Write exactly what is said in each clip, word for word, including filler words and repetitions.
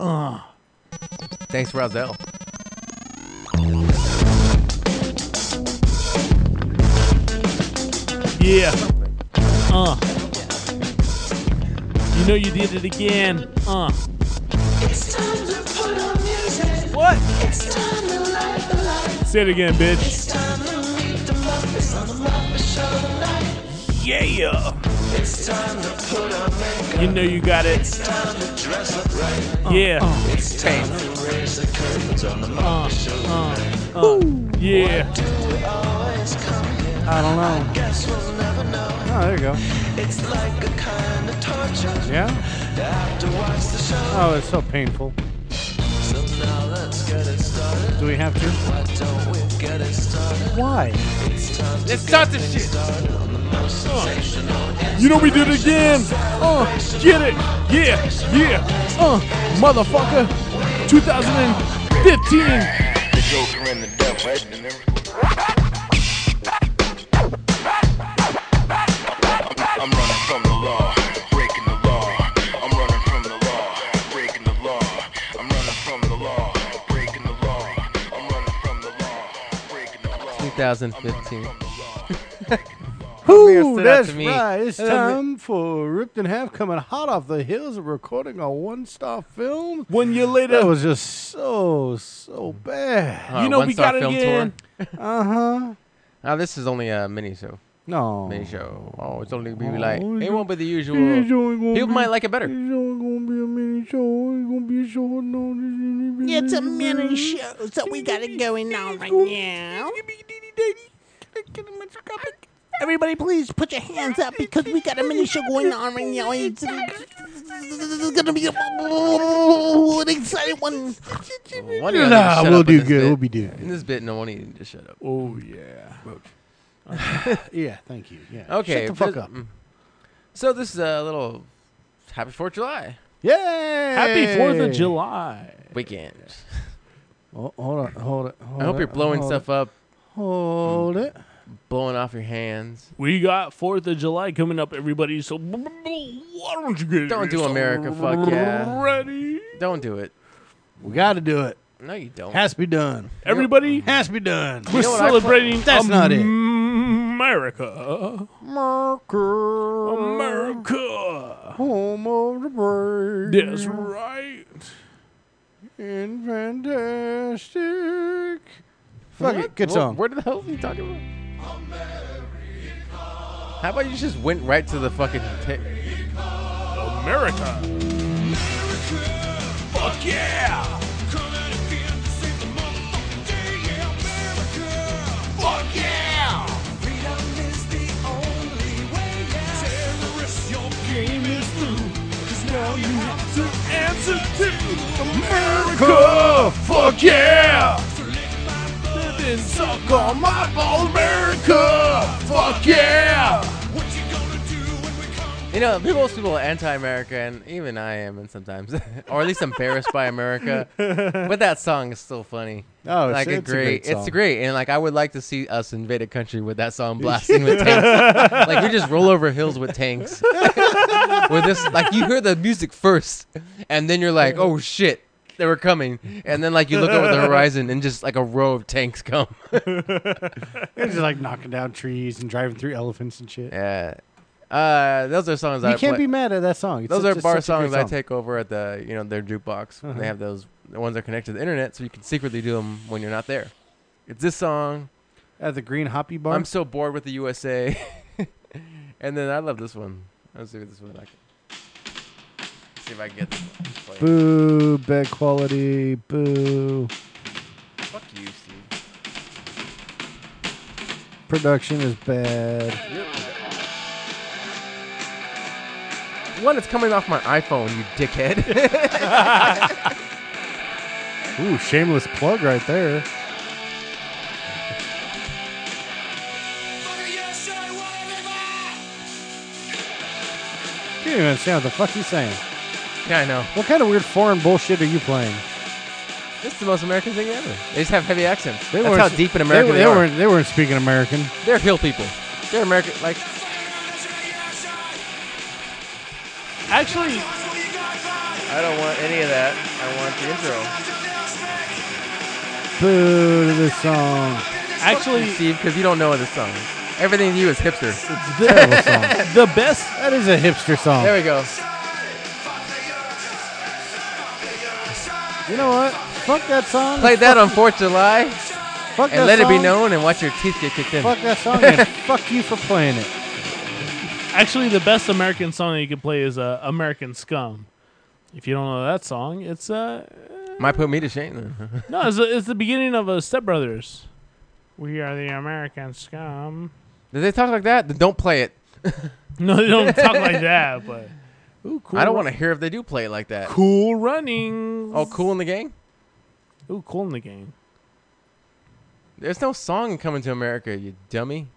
Uh. Thanks, Roselle. Yeah. Uh. You know you did it again. Uh. It's time to put on music. What? It's time to light the light. Say it again, bitch. It's time to meet the Muppets on the Muppet Show tonight. Yeah. It's time to put on makeup. You know you got it. It's time to dress up right. Yeah. Uh, uh. It's time to raise the curtains on the Muppet Uh, Show uh, tonight. uh, yeah. Why do we always come here? I don't know. I guess we'll never know. Oh, there you go. It's like a kind of torture. Yeah? To have to watch the show. Oh, it's so painful. So now let's get it started. Do we have to? Why don't we get it started? Why? It's time to Let's start get this it shit. started on the most sensational You know we did it again. Uh, get it. Yeah, yeah. Uh, motherfucker. twenty fifteen. The Joker and the Devil and everything. I'm running from the law, breaking the law. I'm running from the law, breaking the law. I'm running from the law, breaking the law. I'm running from the law, breaking the law. twenty fifteen. Whoo, stood out that's to me. right. It's And then time for Ripped in Half coming hot off the heels of recording a one-star film. One year later. That was just so, so bad. Uh, You know we one-star got it film again. Uh-huh. Now this is only a mini show. No. Mini show. Oh, it's only gonna be Oh, like it's it won't be the It's usual. only gonna People be- might like it better. It's only gonna be a mini show. It's gonna be a show. No, It's a mini show, so we got it going on right now. Everybody, please put your hands up because we got a mini show going on right now. It's, it's gonna be a, an exciting one. One of you Nah, shut we'll up in do this good. bit. We'll be doing In this bit, no one need to shut up. Oh, yeah. Yeah, thank you. Yeah. Okay. Shut the fuck but- up. mm. So this is a little Happy Fourth of July Yay! Happy fourth of July. weekend. Oh, hold on, hold it. Hold I hope it, you're blowing hold stuff it, up, Hold it. blowing off your hands. We got fourth of July coming up, everybody. So why don't you get Don't do yourself America, fuck yeah. ready? Don't do it. We got to do it. No, you don't. Has to be done. Everybody, Has to be done. we're know what I celebrating That's not it. America. America. America. Home of the brave. That's right. And fantastic. Fuck What? it. Good What- song. What the hell are you talking about? How about you just went right to the fucking ta- America. Fuck yeah. Fuck yeah. Freedom is the only way. Terrorists, your game is through. 'Cause now you have to answer to America. Fuck yeah. Then suck on my balls, America. Fuck yeah. You know, people, most people are anti-America, and even I am, and sometimes, or at least embarrassed by America. But that song is still funny. Oh, it's, like it's a great, a great it's great, and like I would like to see us invade a country with that song blasting with tanks. Like we just roll over hills with tanks. With this, like you hear the music first, and then you're like, oh shit, they were coming, and then like you look over the horizon, and just like a row of tanks come. It's just like knocking down trees and driving through elephants and shit. Yeah, uh, those are songs You I can't play. be mad at that song. It's Those such- are it's bar such a great songs I song. take over at the, you know, their jukebox. When Uh-huh. they have those, the ones that are connected to the internet, so you can secretly do them when you're not there. It's this song. At the Green Hoppy Bar. I'm so bored with the U S A. And then I love this one. Let's see if this one I can. See if I can get this one. Play. Boo, bad quality, boo. Fuck you, Steve. Production is bad. One, it's coming off my iPhone, you dickhead. Ooh, shameless plug right there. Can't even understand what the fuck he's saying. Yeah, I know. What kind of weird foreign bullshit are you playing? This is the most American thing ever. They just have heavy accents. They That's weren't how s- deep in America they, they, they are. weren't. They weren't speaking American. They're hill people. They're American. Like, Actually, I don't want any of that. I want the intro. Boo to this song. Actually, Steve, because you don't know this song. Everything to you is hipster. It's a terrible song. the best. That is a hipster song. There we go. You know what? Fuck that song. Play that on fourth of July Fuck and that let it be song. known and watch your teeth get kicked in. Fuck that song and fuck you for playing it. Actually, the best American song that you can play is uh, "American Scum." If you don't know that song, it's uh Might put me to shame then. no, it's, it's the beginning of uh, Step Brothers. We are the American Scum. Did they talk like that? Then don't play it. No, they don't talk like that, but ooh, cool. I don't run- want to hear if they do play it like that. Cool running. Oh, Cool in the Gang? Ooh, cool in the game. There's no song Coming to America, you dummy.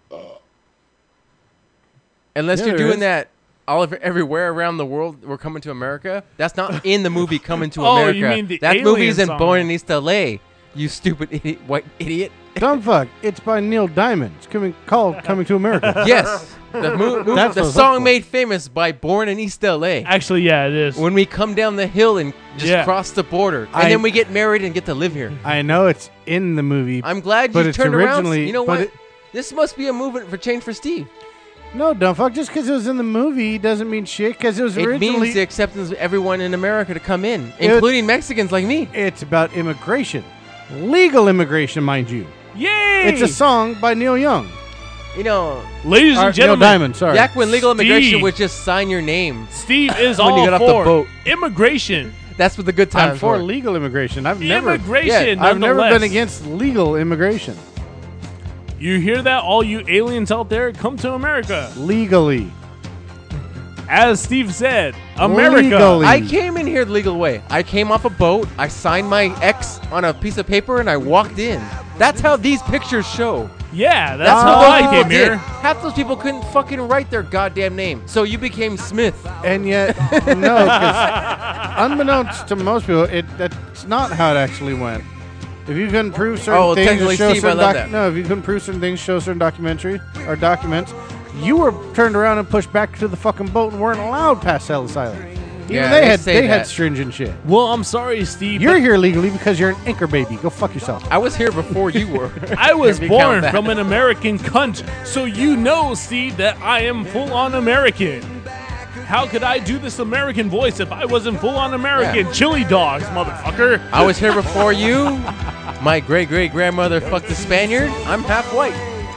Unless Yeah, you're there doing is. that all over, everywhere around the world, we're coming to America. That's not in the movie Coming to Oh, you America. mean the that alien movie's in song. Born in East L A. You stupid idiot, white idiot. Dumb fuck. It's by Neil Diamond. It's coming called Coming to America. Yes, the, mo- mo- That's the what I was song up for. made famous by Born in East L A. Actually, yeah, it is. When we come down the hill and just Yeah. cross the border, and I- then we get married and get to live here. I know it's in the movie. I'm glad But you it's turned around. originally- You know but what? it- This must be a movement for change for Steve. No, dumb fuck. Just because it was in the movie doesn't mean shit. Because it was It originally. means the acceptance of everyone in America to come in, It- including Mexicans like me. It's about immigration, legal immigration, mind you. Yay! It's a song by Neil Young. You know, Ladies Or and Neil gentlemen, Diamond. Sorry. back when legal immigration Steve. was just sign your name. Steve is When all you got off the for boat. immigration. That's what the good I'm times for were. legal immigration. I've never. Immigration. Yeah, I've never been nonetheless. against legal immigration. You hear that, all you aliens out there? Come to America. Legally. As Steve said, America. Legally. I came in here the legal way. I came off a boat, I signed my X on a piece of paper, and I walked in. That's how these pictures show. Yeah, that's, That's how what I those came people did. here. Half those people couldn't fucking write their goddamn name. So you became Smith. And yet, no, because unbeknownst to most people, it that's not how it actually went. If you couldn't prove certain Oh, things, or technically, show Steve, I certain love doc- that. no, if you couldn't prove certain things, show certain documentary or documents, you were turned around and pushed back to the fucking boat and weren't allowed past Ellis Island. Even Yeah, they, they had say they had that. stringent shit. Well, I'm sorry, Steve. You're but here legally because you're an anchor baby. Go fuck yourself. I was here before you were. I was If you count born that. from an American cunt, so you know, Steve, that I am full-on American. How could I do this American voice if I wasn't full-on American? Yeah. Chili dogs, motherfucker. I was here before you. My great great grandmother fucked a Spaniard. I'm half white.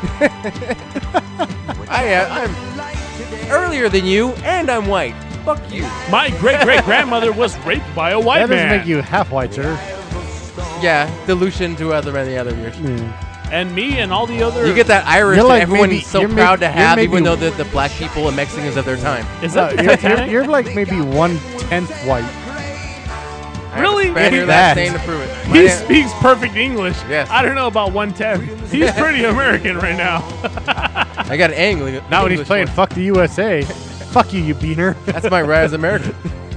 I, uh, I'm earlier than you, and I'm white. Fuck you. My great-great-grandmother was raped by a white That doesn't man. make you half white, sir. Yeah, dilution to other many other years. And me and all the other... You get that Irish You're that like everyone's maybe- so you're proud may- to you're have, maybe- even though they're the black people and Mexicans of their time. Is No, that you're, you're, Titanic? you're like maybe one tenth white. I have a Really? Spaniard If that's that. saying to prove it. My He dad- speaks perfect English. Yes. I don't know about one ten. He's pretty American right now. I got an angle. Not when he's playing Fuck the U S A. Fuck you, you beaner. That's my rise American.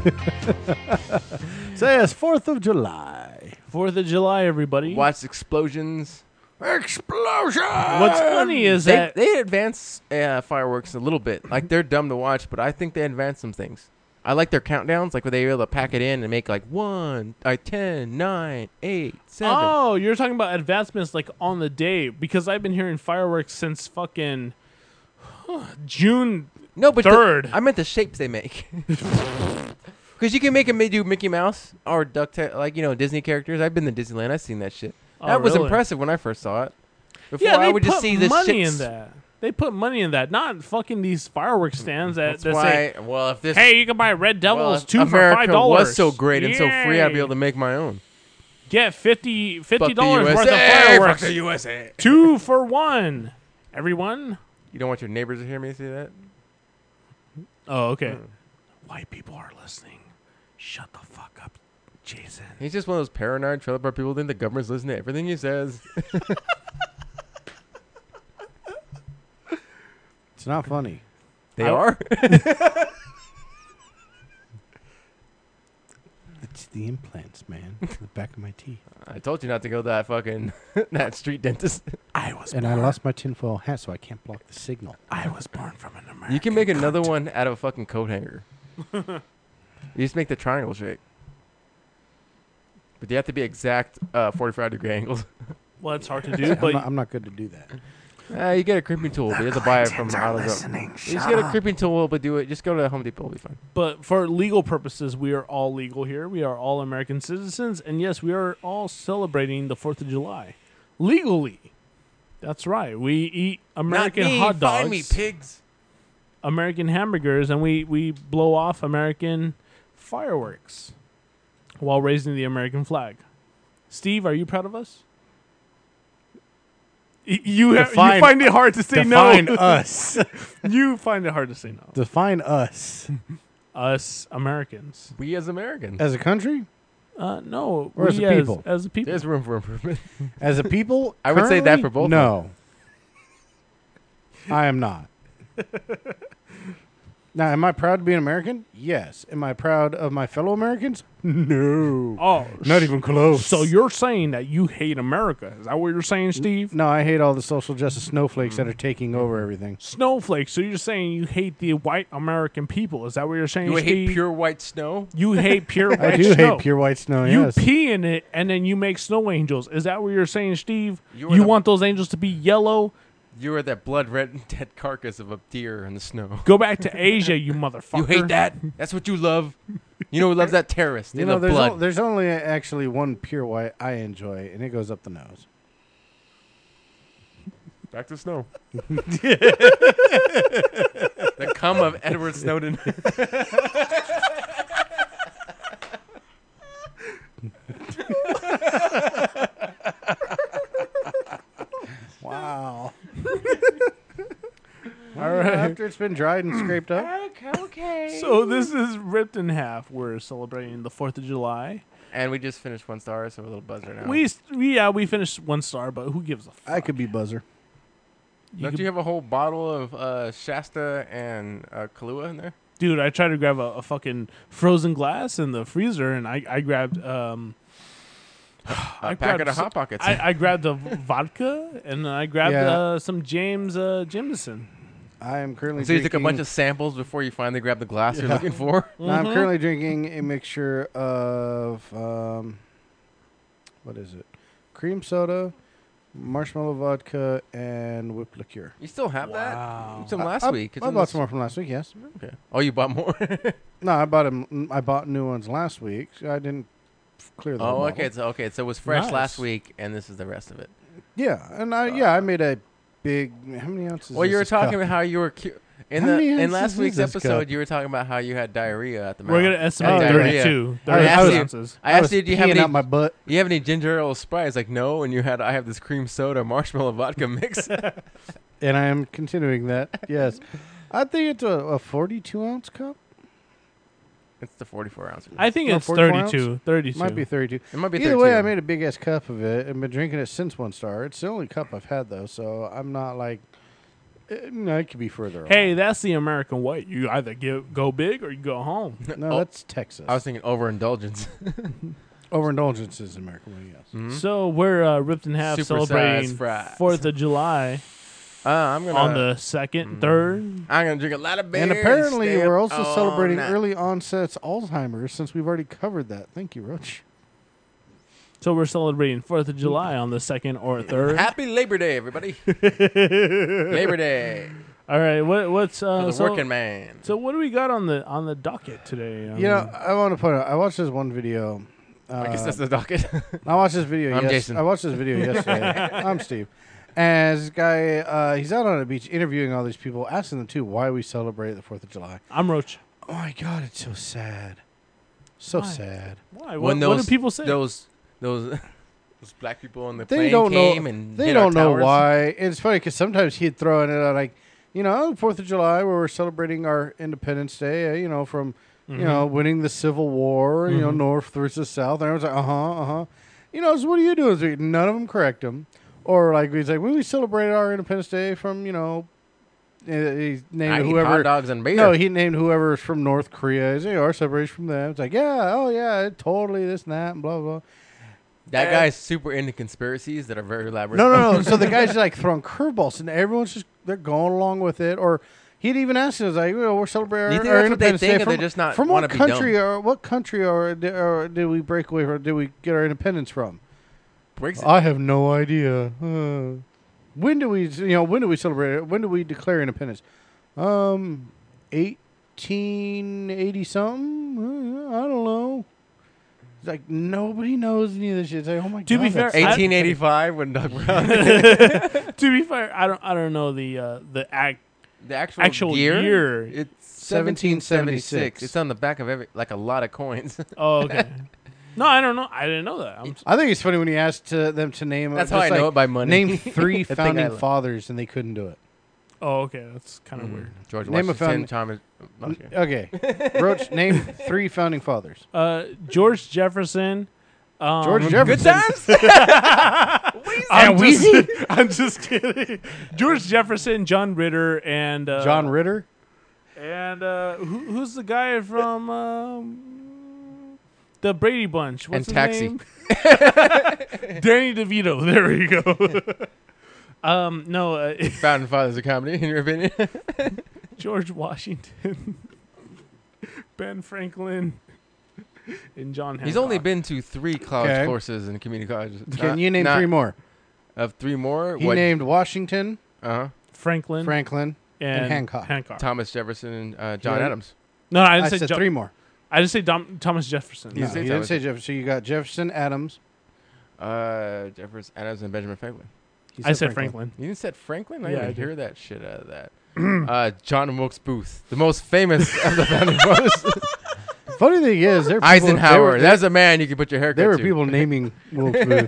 So it's fourth of July. Fourth of July, everybody. Watch explosions. Explosion! What's funny is They, that they advance uh, fireworks a little bit. Like, they're dumb to watch, but I think they advance some things. I like their countdowns, like where they were able to pack it in and make like one, like ten, nine, eight, seven. oh, you're talking about advancements like on the day, because I've been hearing fireworks since fucking June. no, but third. The, I meant the shapes they make. Because you can make them do Mickey Mouse or Duck, like, you know, Disney characters. I've been to Disneyland. I've seen that shit. Oh, that was really? impressive when I first saw it. Before Yeah, they I would put just see this money shit. in that. They put money in that, not fucking these fireworks stands that, That's that why. say, well, if this "Hey, you can buy Red well, Devils if two America for five dollars." was so great and so free, I'd be Yay. able to make my own. Get fifty Fuck the dollars worth of U S A, fuck fireworks. the U S A. Two for one. Everyone. You don't want your neighbors to hear me say that? Oh, okay. White people are listening. Shut the fuck up, Jason. He's just one of those paranoid trailer park people who think the government's listening to everything he says. It's not funny. They I- are. It's the implants, man. The back of my teeth. I told you not to go to that fucking that street dentist. I was And I lost my tinfoil hat, so I can't block the signal. I was born from an American. You can make another one out of a fucking coat hanger. You just make the triangle shape. But they have to be exact uh, forty-five degree angles. Well, it's hard to do, I'm but not, I'm not good to do that. Uh, you get a crimping tool, but you have to buy it from AutoZone. You just get a crimping tool, but do it. Just go to Home Depot, it'll be fine. but for legal purposes, we are all legal here. We are all American citizens, and yes, we are all celebrating the Fourth of July legally. That's right. We eat American Not me. hot dogs, Find me, pigs. American hamburgers, and we we blow off American fireworks while raising the American flag. Steve, are you proud of us? Y- You have, you Define- find it hard to say Define no. us. You find it hard to say no. Define us. Us Americans. We as Americans. As a country? Uh, no, Or as we a people? As, a people. There's room for improvement. As a people? I would say that currently? for both of No. I am not. Now, am I proud to be an American? Yes. Am I proud of my fellow Americans? No. Oh, Not even close. so you're saying that you hate America? Is that what you're saying, Steve? No, I hate all the social justice snowflakes that are taking over everything. Snowflakes. So you're saying you hate the white American people? Is that what you're saying, You Steve? hate pure white snow? You hate pure white I do snow. hate pure white snow, You yes. pee in it and then you make snow angels. Is that what you're saying, Steve? You You, are the- want those angels to be yellow? You are that blood red dead carcass of a deer in the snow. Go back to Asia, you motherfucker. You hate that? That's what you love? You know who loves that? Terrorists. They You know, love there's, blood. o- there's only actually one pure white I enjoy, and it goes up the nose. Back to snow. The cum of Edward Snowden. Wow. All right. After it's been dried and scraped up. So this is ripped in half. We're celebrating the Fourth of July. And we just finished one star, so we're a little buzzer now. We, we yeah, we finished one star, but who gives a fuck? I could be buzzer. You Don't could- you have a whole bottle of uh, Shasta and uh, Kahlua in there? Dude, I tried to grab a, a fucking frozen glass in the freezer, and I, I grabbed um. A I packet grabbed of so- Hot Pockets. I, I grabbed a vodka, and then I grabbed Yeah. uh, some James uh, Jameson. I am currently so you drinking. took a bunch of samples before you finally grabbed the glass you're Yeah. looking for? No, I'm Mhm. currently drinking a mixture of um, what is it? Cream soda, marshmallow vodka, and whipped liqueur. You still have Wow. that? Some last I, week. It's I in bought this- some more from last week. Yes. Okay. Oh, you bought more? No, I bought 'em- I bought new ones last week. So I didn't f- clear the whole Oh, bottle. okay. So okay, so it was fresh Nice. last week, and this is the rest of it. Yeah, and I yeah I made a big. How many ounces? Well, is you were this talking cup? about how you were cu- in How the many in ounces last is week's this episode. cup? You were talking about how you had diarrhea at the mouth. We're gonna estimate Oh, diarrhea. thirty-two. I thirty-two asked you- ounces. I I asked was you, do you have peeing any? out my butt. Do you have any ginger ale Sprite? He's like, no. And you had, I have this cream soda marshmallow vodka mix. And I am continuing that. Yes, I think it's a, a forty-two ounce cup. It's the forty-four ounces. I think No, it's forty-four ounce? thirty-two. thirty-two. Might be thirty-two. It might be Either way, I thirteen. made a big ass cup of it and been drinking it since one star. It's the only cup I've had though, so I'm not like. eh, No, it could be further. Hey, that's the American way. You either give, go big or you go home. on. no, Oh, that's Texas. I was thinking overindulgence. Overindulgence is American way. Yes. Mhm. So we're uh, ripped in half Supersized celebrating fries. Fourth of July Uh, I'm gonna. on the second, Mm. third. I'm gonna drink a lot of beer. And apparently, stay we're up also all celebrating night. early onset Alzheimer's since we've already covered that. Thank you, Roach. So we're celebrating Fourth of July on the second or third. Happy Labor Day, everybody! Labor Day All right, what what's for uh, the so, working man. so what do we got on the on the docket today? Um, You know, I want to point out. I watched this one video. Uh, I guess that's the docket. I watched this video. I'm yes- Jason. I watched this video yesterday. I'm Steve. And this guy, uh, he's out on a beach interviewing all these people, asking them too why we celebrate the Fourth of July. I'm Roach. Oh my God, it's so sad. So Why? sad. Why? When What, what those- do people say? Those those those black people on the They plane don't know- came and They hit our don't know towers. why. It's funny because sometimes he'd throw in it out like, you know, Fourth of July where we're celebrating our Independence Day. Uh, you know, from Mhm. you know winning the Civil War. You know, Mhm. North versus South. And everyone's like, uh huh, uh huh. You know, so what are you doing? So none of them correct him. Or like he's like, well, we celebrated our Independence Day from you know, uh, he named I eat whoever. hot dogs and beer. No, he named whoever's from North Korea. He's like, our celebration from them. It's like, yeah, oh yeah, totally this and that and blah blah. that and- guy's super into conspiracies that are very elaborate. No, no, no. So the guy's like throwing curveballs, and everyone's just they're going along with it. Or He'd even ask us like, well, "We're celebrating You our, think our that's what they Independence think, Day or from, they just not from wanna what be country dumb? or what country or, di- or did we break away from? Did we get our independence from? Breaks it. I have no idea. Uh, when do we, you know, when do we celebrate it? When do we declare independence? Um, eighteen eighty something. Uh, I don't know. It's like nobody knows any of this shit. It's like, oh my To god. be fair, that's- I- eighteen eighty-five when Doug Brown. To be fair, I don't I don't know the uh, the act. The actual, Actual year, year. it's seventeen seventeen seventy-six. seventy-six. It's on the back of every, like a lot of coins. Oh, okay. No, I don't know. I didn't know that. I'm, s- I think it's funny when you asked uh, them to name. That's just how I know like, it by money. Name three The thing I founding love. fathers, and they couldn't do it. oh, okay. That's kind of Mm. weird. George Name a Washington, found- Thomas. Okay. Okay, Roach, name three founding fathers. Uh, George Jefferson. Um, George Jefferson. Good times. I'm just, I'm just kidding. George Jefferson, John Ritter, and uh, John Ritter. and uh, who, who's the guy from um, the Brady Bunch? What's And his Taxi. name? Danny DeVito. There we go. um, no, uh, Founding fathers of comedy, in your opinion? George Washington, Ben Franklin, and John Hancock. He's only been to three college Okay. courses in community colleges. Can Not- you name not- three more? Of three more? He named Washington, Uh-huh. Franklin, Franklin. and, and Hancock. Hancock. Thomas Jefferson and uh, John Yeah. Adams. No, I I, didn't say said Jo- three more. I just say Dom- Thomas Jefferson. You No, say he didn't Thomas. say Jefferson. So you got Jefferson, Adams. Uh, Jefferson Adams and Benjamin Franklin. He I said Franklin. You didn't said Franklin? I Yeah, didn't I did. hear that shit out of that. uh, John Wilkes Booth, the most famous of the founding fathers. Funny thing is, there were people, Eisenhower. There were, That's a man you can put your haircut there were to. people naming Wilkes Booth.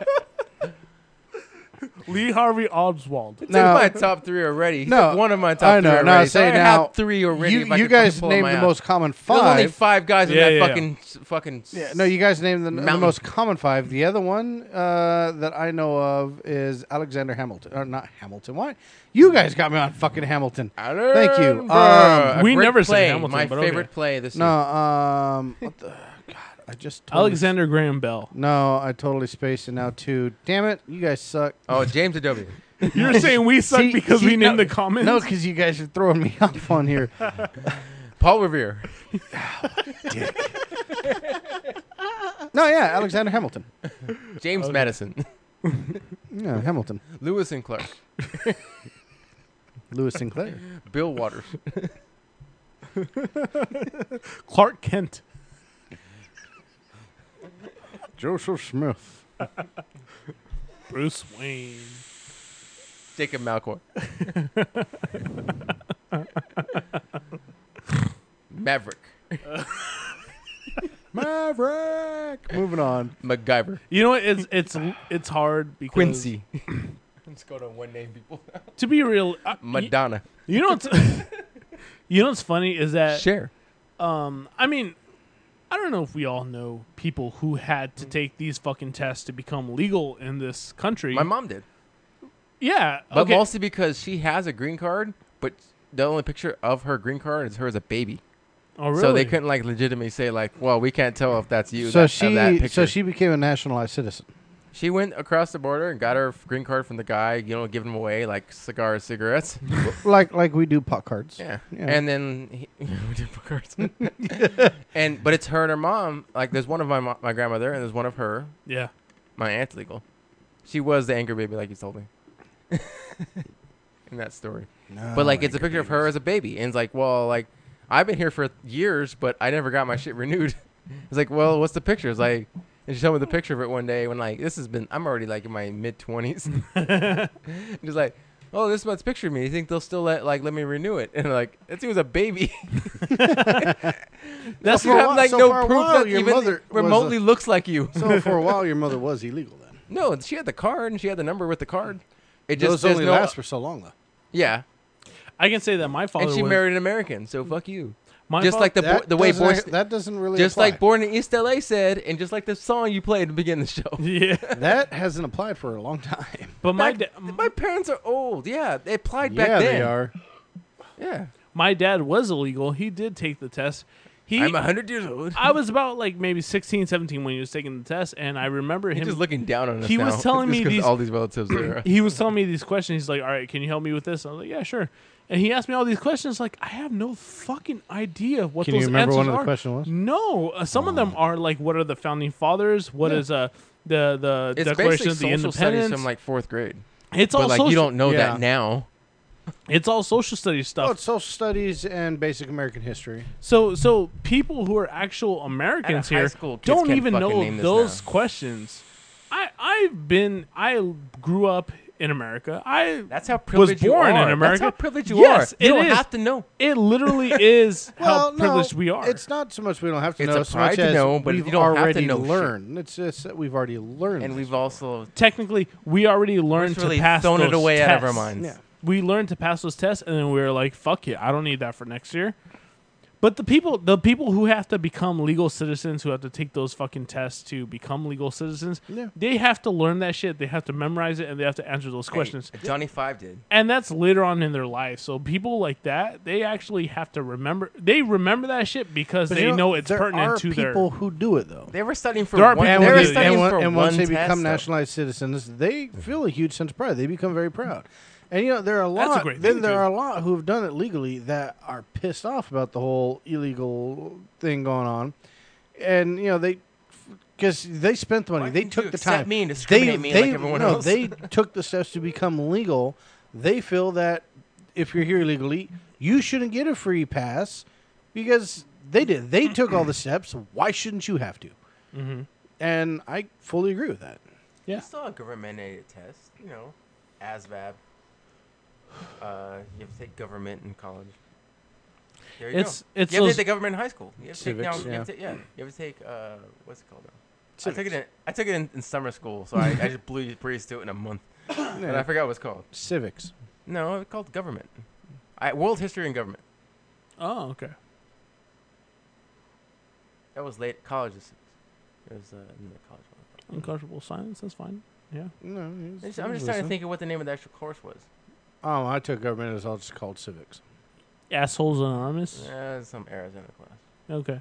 Lee Harvey Oswald. It's Now- in my top three already. He No, took one of my top I know. three Now, already. say so I now, have three already. You, if I you could guys pull named my the ass. most common There's only five. five guys in Yeah, that yeah, yeah. fucking fucking. Yeah, no, you guys named the, the Mountain. most common five. The other one uh, that I know of is Alexander Hamilton. Or not Hamilton. Why? You guys got me on fucking Hamilton. Thank you. Um, A we great never said play. Hamilton, My but okay. favorite play this No, year. um, what the God? I just totally Alexander Graham Bell. No, I totally spaced it now too. Damn it, you guys suck. Oh, James Adobe. You're saying we suck See- because see, we named no- the comments? No, because you guys are throwing me off on here. Paul Revere. No, yeah, Alexander Hamilton. James Madison. Yeah, Hamilton. Lewis and Clark. Lewis Sinclair. Bill Waters. Clark Kent. Joseph Smith. Bruce Wayne. Jacob Malcoy. Maverick. Maverick. Moving on. MacGyver. You know what? It's it's it's hard because Quincy. Let's go to one name people. to be real, uh, y- Madonna. you know what's you know what's funny is that Cher. um I mean I don't know if we all know people who had to take these fucking tests to become legal in this country. My mom did. yeah, But okay. mostly because she has a green card, but the only picture of her green card is her as a baby. oh, really? So they couldn't like legitimately say like, well, we can't tell if that's you. So that, of that she, picture. so she became a nationalized citizen. She went across the border and got her f- green card from the guy, you know, giving them away like cigars, cigarettes. like like we do pot cards. Yeah. Yeah. And then he, we did book cards. And but it's her and her mom. Like there's one of my mo- my grandmother and there's one of her. yeah. My aunt's legal. She was the anchor baby, like you told me. In that story. But like it's a picture of her as a baby, and it's like, well, like I've been here for years, but I never got my shit renewed. It's like, well, what's the picture? It's like, and she showed me the picture of it one day when like this has been. I'm already like in my mid twenties. Just like, oh, this is what's picture of me. You think they'll still let like let me renew it? And like, that he was a baby. That's for you a have while- like so no for a proof while that your even mother was remotely a- looks like you. So for a while, your mother was illegal then. No, she had the card and she had the number with the card. It just Those there's only no, last for so long though. yeah. I can say that my father And she was, married an American, so fuck you. my Just fa- like the bo- That the way doesn't Born, act- that doesn't really just apply. like Born in East L A said, and just like the song you played at the beginning of the show. yeah. that hasn't applied for a long time. But my Back- da- my parents are old. Yeah, they applied back yeah, then. they are. Yeah, my dad was illegal. He did take the test. He I'm a hundred years old. I was about like maybe sixteen, seventeen when he was taking the test, and I remember He's him. just looking down on us he now. was telling just me 'cause these- all these relatives are. he was telling me these questions. He's like, "All right, can you help me with this?" I was like, "Yeah, sure." And he asked me all these questions. Like, I have no fucking idea what Can those you remember answers one of the are. question was? No, uh, some of them are like, what are the founding fathers? What Yeah. is uh the the It's Declaration basically of the social studies Independence? from like fourth grade. it's all But like social. you don't know Yeah. that now. It's all social studies stuff. Oh, it's social studies and basic American history. So, so people who are actual Americans high here school, kids don't can't even fucking know name this those now. questions. I, I've been, I grew up in America. I That's how privileged you born are. in America. That's how privileged you Yes, are. You it don't is. have to know. It literally is how Well, privileged no, we are. It's not so much we don't have to It's know, a so much pride to as know, but we've you don't have to already know shit. learned. It's just that we've already learned. And this. we've also Technically, we already learned just really to pass thrown those it away tests. out of our minds. Yeah. We learned to pass those tests, and then we were like, "Fuck it, I don't need that for next year." But the people, the people who have to become legal citizens, who have to take those fucking tests to become legal citizens, Yeah. they have to learn that shit. They have to memorize it, and they have to answer those Hey, questions. Johnny Five did. And that's later on in their life. So people like that, they actually have to remember. They remember that shit because But they you know, it's there pertinent are to people their. who do it though. They were studying for There are one. people They who were do. studying and, when- for and once one they test, become though. nationalized citizens, they feel a huge sense of pride. They become very proud. And you know there are a That's a lot. great then thing, there too. are a lot who have done it legally that are pissed off about the whole illegal thing going on, and you know they because they spent the money, Why they didn't took you the accept time. me and they discriminate me they like everyone no, else? they took the steps to become legal. They feel that if you're here illegally, you shouldn't get a free pass because they did. They took all the steps. Why shouldn't you have to? Mm-hmm. And I fully agree with that. Yeah. You still a government-mandated test, you know, A S V A B. Uh, you have to take government in college. There you It's- go. it's you have to those- take the government in high school. You have to take, Civics, now, you yeah. have to, yeah. You have to take uh, what's it called? Now? I Civics. took it in. I took it in, in summer school, so I, I just blew breezed through it in a month. And I forgot what it's called. Civics. No, it's called government. I, world history and government. Oh, okay. That was late college. It was uh, in the college one. Uncomfortable silence. That's fine. Yeah. No, I'm he's- just, I'm he's just trying to listening. think of what the name of the actual course was. Oh, I took government. It was all just called civics. Assholes Anonymous. Uh, some Arizona class. Okay.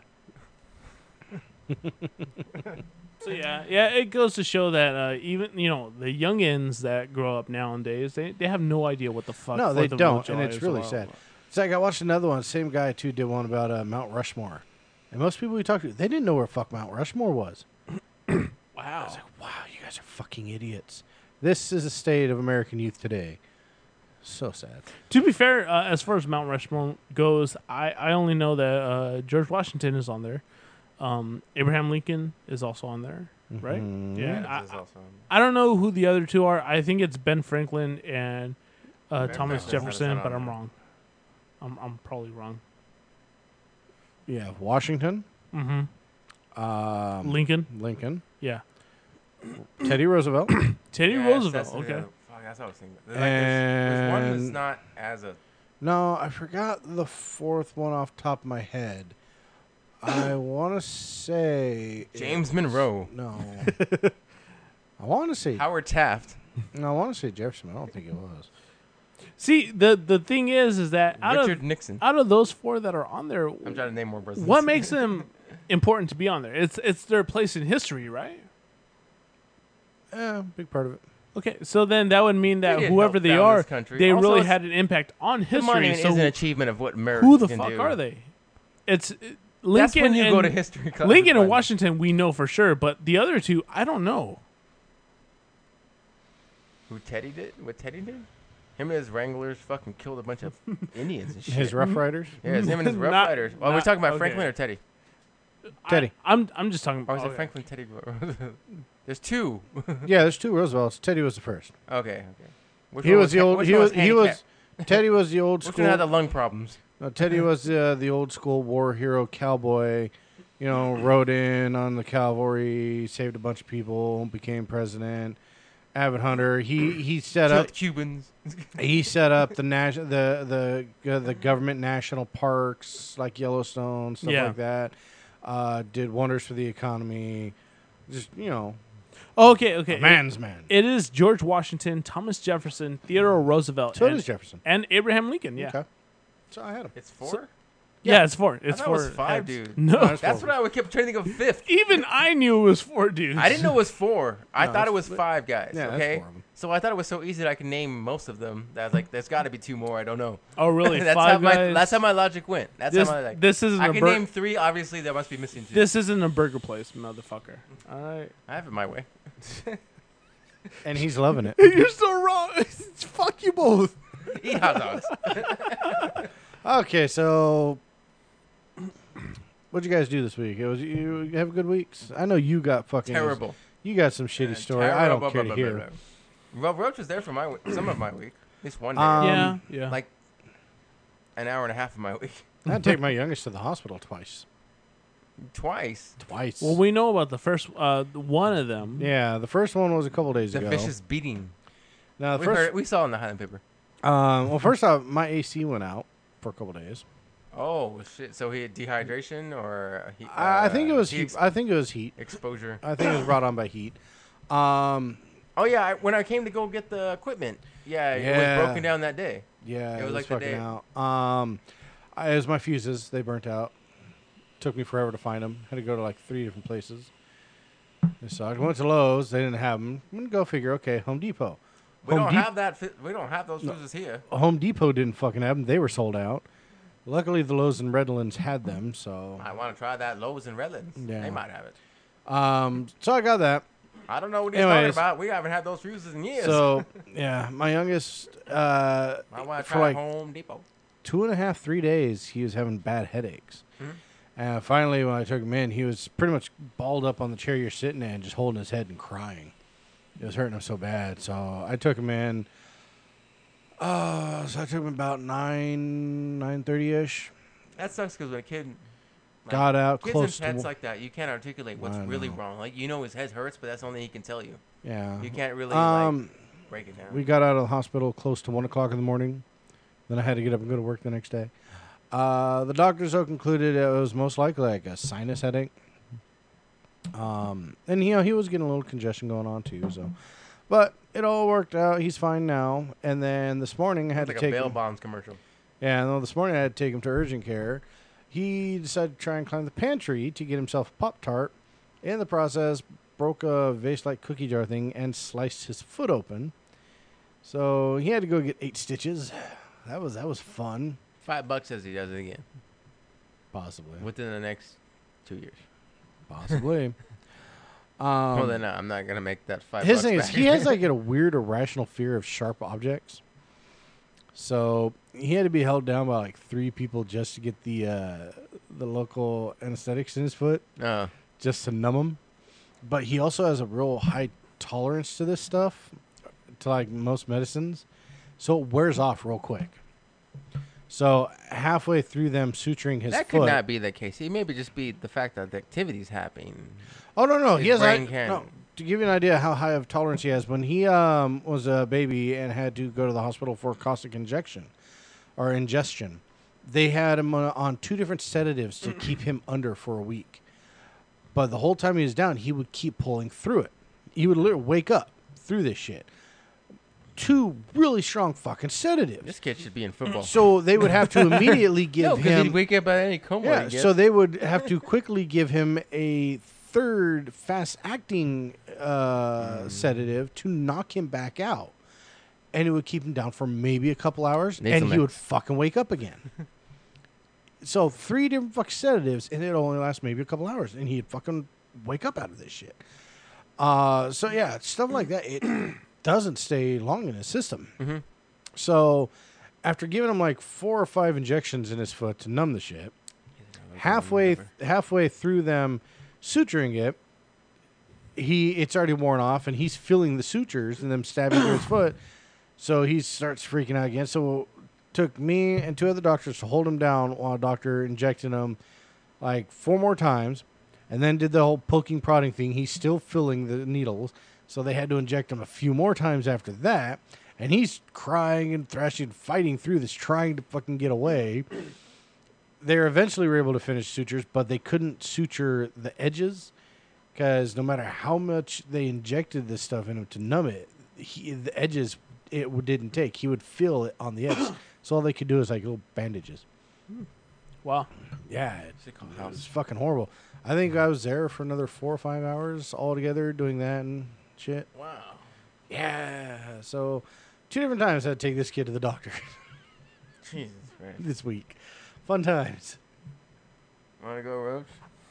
So yeah, yeah, it goes to show that uh, even you know the youngins that grow up nowadays, they, they have no idea what the fuck. No, they Fourth of don't, July and it's is really about. sad. It's like I watched another one. Same guy too did one about uh, Mount Rushmore, and most people we talked to, they didn't know where fuck Mount Rushmore was. I Wow. was like, wow, you guys are fucking idiots. This is the state of American youth today. So sad. To be fair, uh, as far as Mount Rushmore goes, I, I only know that uh, George Washington is on there. Um, Abraham Lincoln is also on there, right? Mhm. Yeah. This I, is also- I don't know who the other two are. I think it's Ben Franklin and uh, Ben Thomas Franklin's Jefferson, not but on I'm there. wrong. I'm I'm probably wrong. Yeah, Washington, Mm-hmm. um, Lincoln, Lincoln, yeah. Teddy Roosevelt, Teddy Yes, Roosevelt. that's the- Okay. fuck, that's what I was thinking. There's, like, there's, there's one that's And- not as a. No, I forgot the fourth one off the top of my head. I want to say James it's- Monroe. No, I want to say. Howard Taft. No, I want to say Jefferson. I don't think it was. See, the the thing is, is that out Richard of Nixon. out of those four that are on there, I'm trying to name more presidents. what makes them important to be on there? It's it's their place in history, right? Yeah, big part of it. Okay, so then that would mean that did whoever help they found are, this country. they Also, really it's- had an impact on The history. monument So is an achievement of what America who the can fuck do. are they? It's uh, Lincoln That's when you and go to history class. Lincoln to and find- Washington. We know for sure, but the other two, I don't know. Who Teddy did? What Teddy did? Him and his Wranglers fucking killed a bunch of Indians and shit. His Rough Riders. yeah, it's him and his Rough Not- Riders. Well, we're not- talking about okay. Franklin or Teddy? Teddy. I, I'm I'm just talking Or about. was it okay. Franklin Teddy? There's two. Yeah, there's two Roosevelts. Teddy was the first. Okay, okay. Which He one was the ha- old. which He one was. He was. handicapped? Teddy was the old Which school. one had the lung problems? No, Teddy was uh, the old school war hero cowboy. You know, rode in on the cavalry, saved a bunch of people, became president. Avid hunter. He he set up. Killed Cubans. He set up the nas- the the uh, the government national parks like Yellowstone, stuff Yeah. like that. Uh, did wonders for the economy. Just you know, Okay, okay. a man's man. It is George Washington, Thomas Jefferson, Theodore Roosevelt, So and, does Jefferson. and Abraham Lincoln. Yeah, Okay. So I had him. It's four? yeah, it's four. I It's thought it four. was five, heads. dude. No, No, it's That's four. what I would kept trying to think of fifth. even I knew it was four dudes. I didn't know it was four. I No, thought it's- it was five guys. Yeah, okay. that's four of them. So I thought it was so easy that I could name most of them. That I was like, there's got to be two more. I don't know. Oh, really? that's Five how my Guys? that's how my logic went. That's This, how my like. this isn't I a can bur- name three. Obviously, there must be missing two. This isn't a burger place, motherfucker. All right. I have it my way. And he's loving it. You're so wrong. Fuck you both. Eat hot dogs. Okay, so what'd you guys do this week? It was you have good weeks. I know you got fucking Terrible. You got some shitty Uh, story. I don't terrible, care blah, to blah, hear. blah, blah. Well, Roach was there for my w- some of my week. At least one day. Um, yeah. Yeah. like an hour and a half of my week. I had to take my youngest to the hospital twice. Twice. Twice. well, we know about the first uh, one of them. yeah, the first one was a couple days The ago. fish is beating. now the We, first, heard, we saw it in the Highland paper. um, well, first off, my A C went out for a couple days. Oh shit! So he had dehydration or he, I I think it uh, was heat heat. ex- I think it was heat. exposure. I think it was brought on by heat. Um, Oh yeah, I, when I came to go get the equipment, yeah, Yeah. it was broken down that day. yeah, It it, was was, like the fucking day- out. Um, I, it was my fuses. They burnt out. Took me forever to find them. Had to go to like three different places. It sucked. Went to Lowe's. They didn't have them. I'm gonna go figure. Okay, Home Depot. We Home don't Dep- have that. Fi- we don't have those fuses here. Home Depot didn't fucking have them. They were sold out. Luckily, the Lowe's and Redlands had them. So, I want to try that Lowe's and Redlands. Yeah. They might have it. um, so I got that. I don't know what he's talking Anyways. about. We haven't had those fuses in years. So yeah, my youngest uh, I want to for try like Home Depot. two and a half, three days, he was having bad headaches. Mhm. And finally, when I took him in, he was pretty much balled up on the chair you're sitting in, just holding his head and crying. It was hurting him so bad. So I took him in. Uh, so I took him about nine, nine thirty ish. That sucks because when a kid like, Got out kids close and pets to. like that, you can't articulate what's I really know. wrong. Like you know his head hurts, but that's the only thing he can tell you. Yeah. You can't really Um, like break it down. We got out of the hospital close to one o'clock in the morning. Then I had to get up and go to work the next day. Uh, the doctors though concluded it was most likely like a sinus headache. Um, and you know he was getting a little congestion going on too. So, but it all worked out. He's fine now. And then this morning I had It's like to a take bail him. bonds commercial. Yeah, and then this morning I had to take him to urgent care. He decided to try and climb the pantry to get himself a Pop Tart. In the process, broke a vase-like cookie jar thing and sliced his foot open. So he had to go get eight stitches. That was that was fun. Five bucks says he does it again Possibly. within the next two years. Possibly. um, well, then uh, I'm not gonna make that five. his bucks thing is back. he has like a weird irrational fear of sharp objects. So he had to be held down by like three people just to get the uh, the local anesthetics in his foot, Uh, just to numb him. But he also has a real high tolerance to this stuff, to like most medicines, so it wears off real quick. So halfway through them suturing his that foot, could not be the case. It maybe just be the fact that the activity's happening. oh no no he his has brain I, can- no, to give you an idea how high of tolerance he has. When he um, was a baby and had to go to the hospital for caustic injection or ingestion, they had him on, on two different sedatives to keep him under for a week. But the whole time he was down, he would keep pulling through it. He would literally wake up through this shit. Two really strong fucking sedatives. This kid should be in football. So they would have to immediately give no, because him. he'd wake up at any coma. Yeah, he gets. so they would have to quickly give him a third fast-acting uh, sedative to knock him back out, and it would keep him down for maybe a couple hours, Need and some he meds. would fucking wake up again. So three different fucking sedatives, and it only lasts maybe a couple hours, and he'd fucking wake up out of this shit. Uh, so yeah, stuff like that. It doesn't stay long in his system. Mhm. So after giving him like four or five injections in his foot to numb the shit, halfway halfway through them suturing it, he it's already worn off, and he's feeling the sutures and them stabbing through his foot. So he starts freaking out again. So took me and two other doctors to hold him down while a doctor injected him like four more times, and then did the whole poking prodding thing. He's still feeling the needles, so they had to inject him a few more times after that. And he's crying and thrashing, fighting through this, trying to fucking get away. They eventually were able to finish sutures, but they couldn't suture the edges because no matter how much they injected this stuff in him to numb it, he, the edges it w- didn't take. He would feel it on the edge. So all they could do is like little bandages. Wow. Yeah, it, Sick of it house. was fucking horrible. I think I was there for another four or five hours altogether doing that and shit. Wow. Yeah. So, two different times I had to take this kid to the doctor Jesus Christ. this week. Fun times. Want to go, Roach?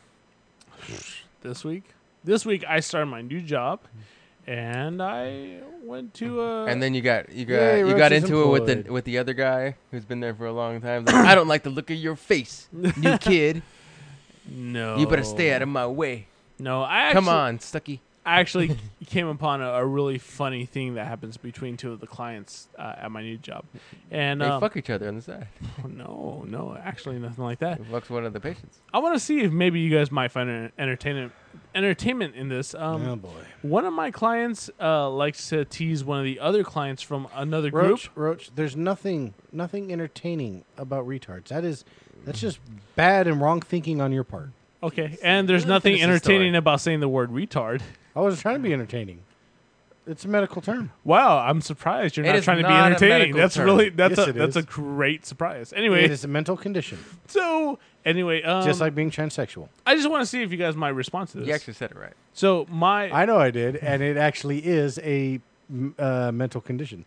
This week, this week I started my new job, and I went to a. And then you got you got Yay, you Roach got is into it with employed. the with the other guy who's been there for a long time. Like, I don't like the look of your face, new kid. no, You better stay out of my way. No, I actually, Come on, Stucky. I actually came upon a, a really funny thing that happens between two of the clients uh, at my new job, and They um, fuck each other on the side. no, no, actually nothing like that. Who fucks one of the patients? I want to see if maybe you guys might find an entertainment entertainment in this. Um, Oh boy. One of my clients uh, likes to tease one of the other clients from another group. Roach, Roach, there's nothing nothing entertaining about retards. That is that's just bad and wrong thinking on your part. Okay, and there's Let me nothing finish the entertaining story. about saying the word retard. I wasn't trying to be entertaining. It's a medical term. Wow, I'm surprised you're It not is trying to be not a entertaining. medical That's term. really that's Yes, a it that's a is. great surprise. Anyway, It is a mental condition, so anyway, um, just like being transsexual. I just want to see if you guys might respond to this. You actually said it right. So my I know I did, and it actually is a m- uh, mental condition.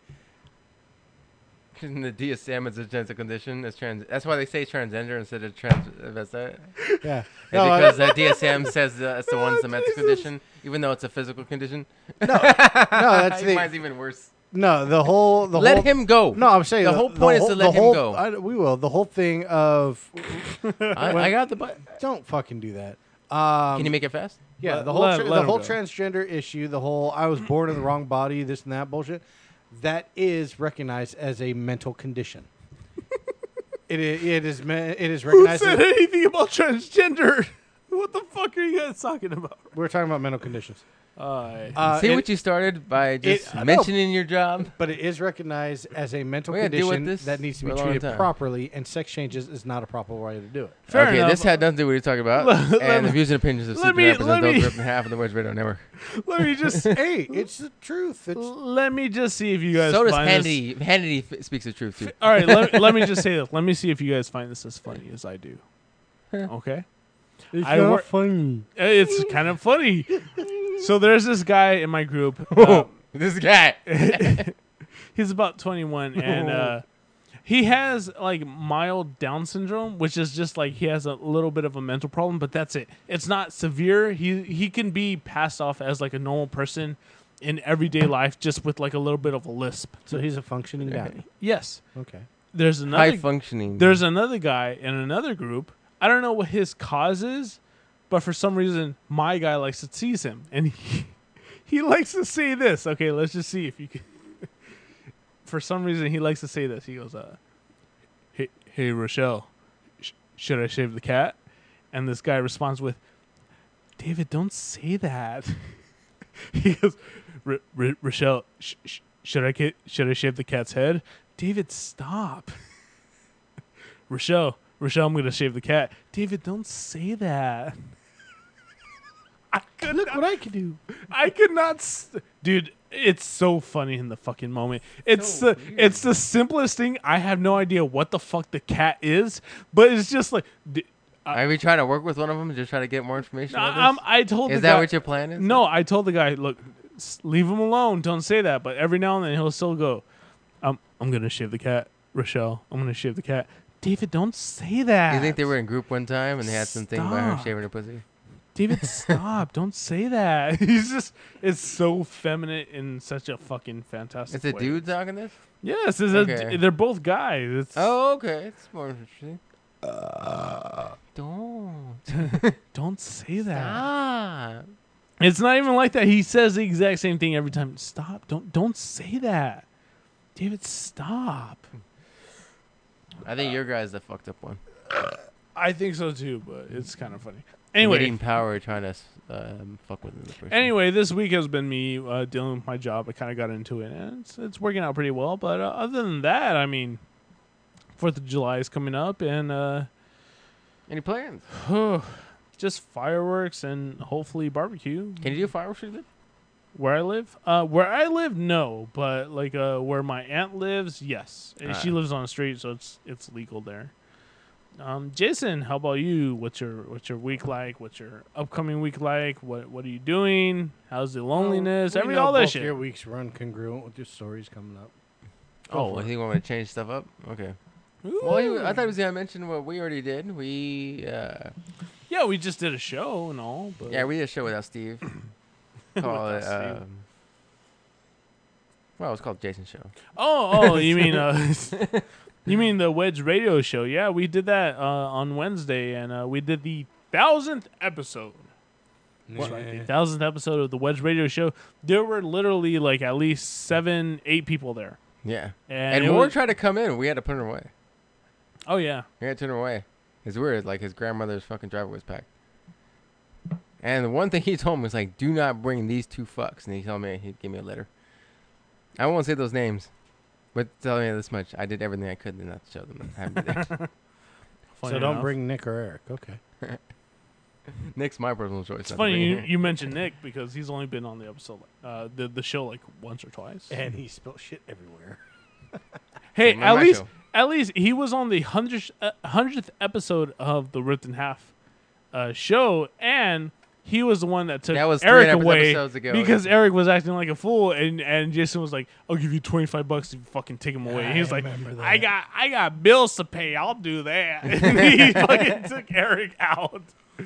The D S M is a genetic condition. It's trans. That's why they say transgender instead of trans. That's that. Yeah. It's No, I- because the D S M says uh, it's the one's the mental condition, even though it's a physical condition. no, that's Mine's the even worse. no. The whole the Let whole, him go. No, I'm saying The whole point is whole, to the let him whole- go. I, we will. The whole thing of I, I got the butt. don't fucking do that. Um, Can you make it fast? Yeah, Let- the whole let- tra- let the him whole go. transgender issue, the whole I was born in the wrong body, this and that bullshit, that is recognized as a mental condition. it is it is me- it is Who recognized. said As, anything about transgender? What the fuck are you guys talking about? we're talking about mental conditions. Uh, Uh, See it- what you started by just I know. mentioning your job. but it is recognized as a mental We gotta deal with condition this that needs to for be a long treated time. properly, and sex changes is not a proper way to do it. fair okay, enough. this had nothing to do with what you're talking about. Let- let and me- the views and opinions of let Super me- Rappers let and those me- ripped in half of the words Radio Network. Let me just Hey, it's the truth. It's let me just see if you guys So does find this. Hannity. Hannity f- speaks the truth too. All right, let, let me just say this. Let me see if you guys find this as funny as I do. Okay, it's I not wor- funny. it's kind of funny. So there's this guy in my group. uh, This guy. he's about twenty-one, and uh, he has like mild Down syndrome, which is just like he has a little bit of a mental problem, but that's it. It's not severe. He he can be passed off as like a normal person in everyday life, just with like a little bit of a lisp. So he's a functioning downy. Yes, Okay. there's another. High functioning. There's another guy in another group. I don't know what his cause is, but for some reason, my guy likes to tease him, and he, he likes to say this. Okay, let's just see if you can. For some reason, he likes to say this. He goes, uh, "Hey, hey, Rochelle, sh- should I shave the cat?" And this guy responds with, "David, don't say that." He goes, R- R- "Rochelle, sh- sh- should I ca- should I shave the cat's head?" David, stop. Rochelle, Rochelle, I'm gonna shave the cat. David, don't say that. I could Look not, what I can do. I could not, st- dude. It's so funny in the fucking moment. It's the it's the simplest thing. I have no idea what the fuck the cat is, but it's just like d- Are we trying to work with one of them? Just try to get more information I, about I'm, this? I told Is the that guy, what your plan is? No, I told the guy, look, s- leave him alone. Don't say that. But every now and then he'll still go, I'm I'm gonna shave the cat, Rochelle. I'm gonna shave the cat. David, don't say that. You think they were in group one time and they had something about her Stop. shaving her pussy? David, stop! Don't say that. He's just, it's so feminine in such a fucking fantastic It's a way. dude talking this? Yes, it's Okay. a, they're both guys. It's, Oh, okay. It's more interesting. Uh, Don't. don't say that. Ah. It's not even like that. He says the exact same thing every time. Stop! Don't don't say that, David. Stop. I think your guy's the fucked up one. I think so too, but it's kind of funny. Anyway, Getting power trying to um, fuck with the person. Anyway, this week has been me uh, dealing with my job. I kind of got into it, and it's, it's working out pretty well. But uh, other than that, I mean, Fourth of July is coming up, and uh, Any plans? just fireworks and hopefully barbecue. Can you do fireworks where you live? Where I live, uh, where I live, no, but like uh, where my aunt lives, yes. And she Ah. lives on the street, so it's it's legal there. Um, Jason, how about you? What's your what's your week like? What's your upcoming week like? What what are you doing? How's the loneliness? We Every know all that both shit. Your weeks run congruent with your stories coming up. Oh, for I think you want me to change stuff up? Okay. Well, he, I thought he was going to mention what we already did. We, uh, Yeah, we just did a show and all. But yeah, we did a show without Steve. Call it, Without Steve. um, well, it was called Jason's Show. Oh, oh, you mean uh, you mean the Wedge Radio Show? Yeah, we did that uh, on Wednesday, and uh, we did the thousandth episode. That's right, the thousandth episode of the Wedge Radio Show. There were literally like at least seven, eight people there, Yeah. and, And, it more was- tried to come in. We had to put her away. Oh yeah, We had to turn her away. It's weird. Like, his grandmother's fucking driveway was packed. And the one thing he told me was, like, do not bring these two fucks. And he told me, he'd give me a letter. I won't say those names. But tell me this much. I did everything I could to not show them. I had to be there. So Funny don't enough. bring Nick or Eric. Okay. Nick's my personal choice. It's not to funny bring you, him. you mentioned Nick because he's only been on the episode, uh, the the show like once or twice. And he spilled shit everywhere. Hey, On at my least show. at least he was on the hundredth uh, hundredth episode of the Ripped in Half uh, show, and he was the one that took That was three Eric epi- away episodes ago. because Eric was acting like a fool, and, and Jason was like, "I'll give you twenty five bucks if you fucking take him away." And I he's like, remember that. "I got I got bills to pay. I'll do that." And he fucking took Eric out,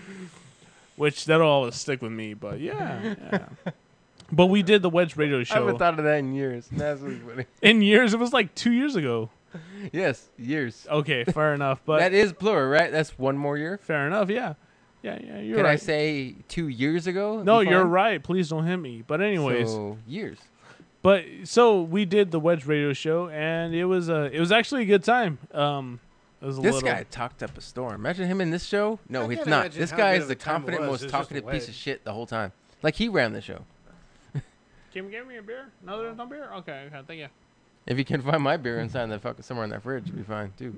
which that'll always stick with me. But yeah, yeah. But we did the Wedge Radio I show haven't thought of that in years. That's really funny. in years. It was like two years ago. Yes, years. Okay, fair enough. But that is plural, right? That's one more year. fair enough. Yeah, yeah, yeah. You're Can right. I say two years ago? no, Be you're fine? right. Please don't hit me. But anyways, So, years. but so we did the Wedge Radio show, and it was a it was actually a good time. Um, it was a This little. guy talked up a storm. Imagine him in this show. No, I he's can't not. imagine This how guy good is of the a time it confident, was. most It's just a talkative piece wedge. of shit the whole time. Like, he ran the show. Can you give me a beer? No, there's no beer. Okay, okay, thank you. If you can find my beer inside the fucking somewhere in that fridge, it'd be fine too.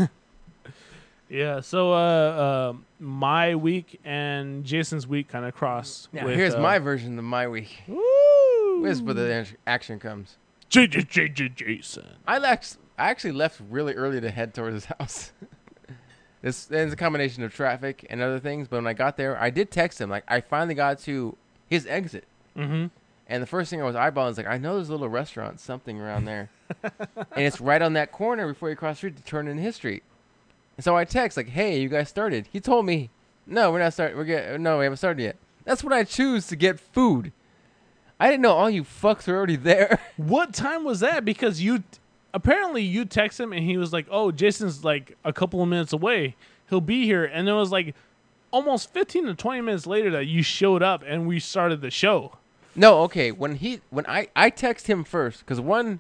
Yeah. So, uh, um my week and Jason's week kind of cross. Now, with, here's uh, my version of my week. Woo! Here's where the act- action comes. J J J J Jason. I left. I actually left really early to head towards his house. This is a combination of traffic and other things. But when I got there, I did text him. Like, I finally got to his exit. Mm-hmm. And the first thing I was eyeballing was like, I know there's a little restaurant, something around there. And it's right on that corner before you cross the street to turn in his street. And so I text like, hey, you guys started. He told me, no, we're not starting. We're get, no, we haven't started yet. That's when I choose to get food. I didn't know all you fucks were already there. What time was that? Because you apparently you text him and he was like, "Oh, Jason's like a couple of minutes away. He'll be here." And it was like almost fifteen to twenty minutes later that you showed up and we started the show. No, okay. When he, when I, I text him first because one,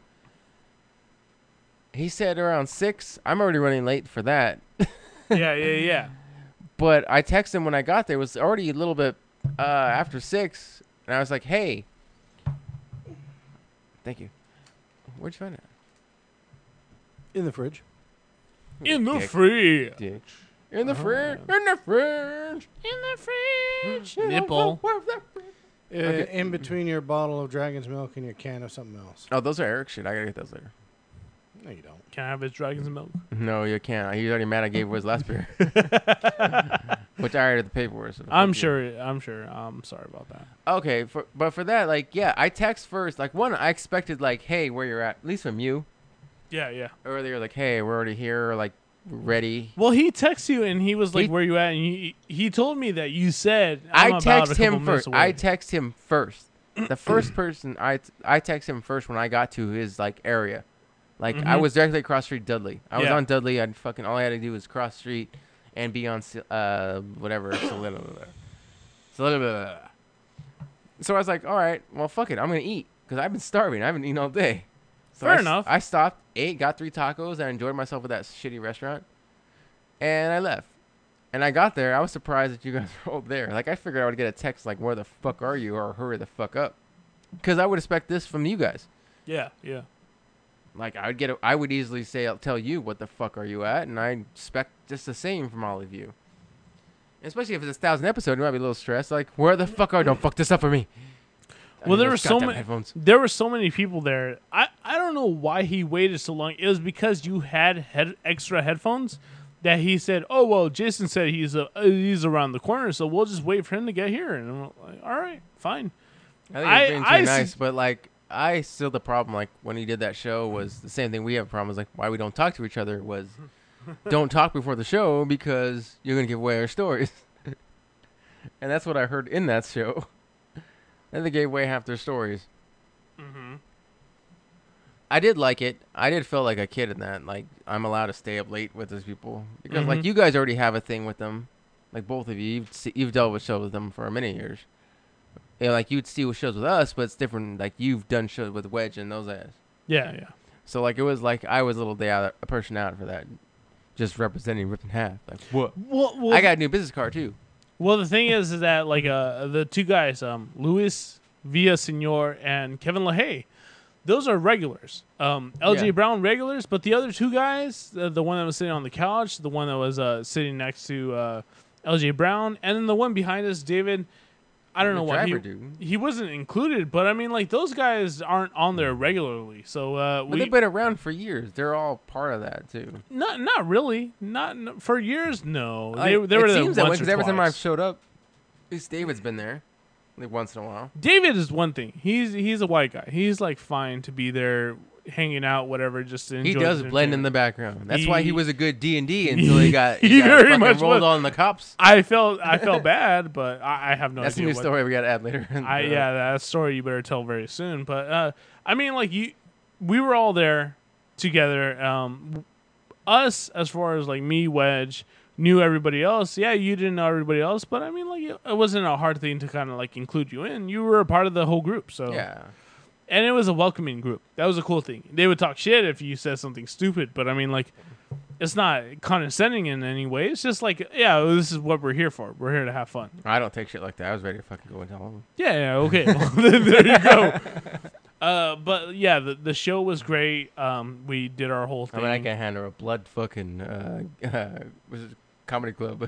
he said around six. I'm already running late for that. Yeah, yeah, yeah. But I texted him when I got there. It was already a little bit uh, after six, and I was like, "Hey, thank you. Where'd you find it? In the fridge. In the Dick. fridge. Dick. In the fridge. In the fridge. In the fridge. Nipple. Where's that fridge? Uh, Okay. In between your bottle of Dragon's Milk and your can of something else. Oh, those are Eric shit. I gotta get those later. No, you don't. Can I have his dragon's milk? No, you can't. He's already mad I gave away his last beer, which I already had to pay for. So I'm fuck you. sure. I'm sure. I'm sorry about that. Okay, for, but for that, like, yeah, I text first. Like, one, I expected, like, hey, where you're at, at least from you Yeah, yeah. earlier. Like, hey, we're already here. Or, like, we're ready. Well, he texted you and he was like, He- "Where you at?" And he he told me that you said, I'm I about text a couple him minutes first. away. I text him first. The first person I I text him first when I got to his like area. Like I Mhm. was directly across the street Dudley. I was Yeah. on Dudley. I fucking all I had to do was cross the street and be on Si- uh whatever Solidity. Solidity. So I was like, all right, well fuck it, I'm gonna eat because I've been starving. I haven't eaten all day. So Fair I s- enough. I stopped, ate, got three tacos, and enjoyed myself at that shitty restaurant. And I left. And I got there. I was surprised that you guys were all there. Like, I figured I would get a text like, where the fuck are you? Or hurry the fuck up. Because I would expect this from you guys. Yeah, yeah. Like, I would get a, I would easily say, I'll tell you, what the fuck are you at? And I expect just the same from all of you. Especially if it's a thousand episode, you might be a little stressed. Like, where the fuck are you? Don't fuck this up for me. I Well, need there were those so goddamn many. headphones. There were so many people there. I, I don't know why he waited so long. It was because you had head, extra headphones that he said, "Oh well, Jason said he's uh, he's around the corner, so we'll just wait for him to get here." And I'm like, "All right, fine." I think I- it's being too I s- nice, but like I still the problem. Like when he did that show was the same thing. We have a problem. Is like why we don't talk to each other was don't talk before the show because you're gonna give away our stories. And that's what I heard in that show. And they gave away half their stories. Mm-hmm. I did like it. I did feel like a kid in that. Like I'm allowed to stay up late with those people because like Mhm. you guys already have a thing with them. Like both of you, you've se- you've dealt with shows with them for many years. Yeah, like you'd see shows with us, but it's different. Like you've done shows with Wedge and those guys. Yeah, yeah. So like it was like I was a little day out, a person out for that, just representing Ripped in Half. Like what? Well, well, I got a new business card too. well, the thing is, is that like uh, the two guys, um, Luis Villasenor and Kevin LaHaye, those are regulars. Um, L J Yeah. Brown regulars, but the other two guys, the, the one that was sitting on the couch, the one that was uh, sitting next to uh, L J Brown, and then the one behind us, David. I don't The know why he, driver dude. he wasn't included, but I mean, like those guys aren't on there regularly. So uh, But we they've been around for years. They're all part of that too. not not really not n- for years. No, Like, they they were it there seems that way once or because every time twice. I've showed up, at least David's been there, like once in a while. David is one thing. He's he's a white guy. He's like fine to be there, hanging out, whatever. Just to enjoy He does the blend in the entertainment. background. That's why He- he was a good D and D until he got, he He got very fucking much rolled was. on the cops. I felt I felt bad, but I, I have no That's a idea. new what, story we got to add later. in I the- yeah, that story you better tell very soon. But uh, I mean, like you, we were all there together. Um, us as far as like me, Wedge, knew everybody else. Yeah, you didn't know everybody else, but I mean, like it, it wasn't a hard thing to kind of like include you in. You were a part of the whole group, so Yeah. and it was a welcoming group. That was a cool thing. They would talk shit if you said something stupid, but I mean, like, it's not condescending in any way. It's just like, yeah, this is what we're here for. We're here to have fun. I don't take shit like that. I was ready to fucking go and tell him. Yeah, yeah, okay. Well, there you go. Uh, but yeah, the the show was great. Um, we did our whole I thing. mean, I can handle a blood fucking uh, uh was it comedy club.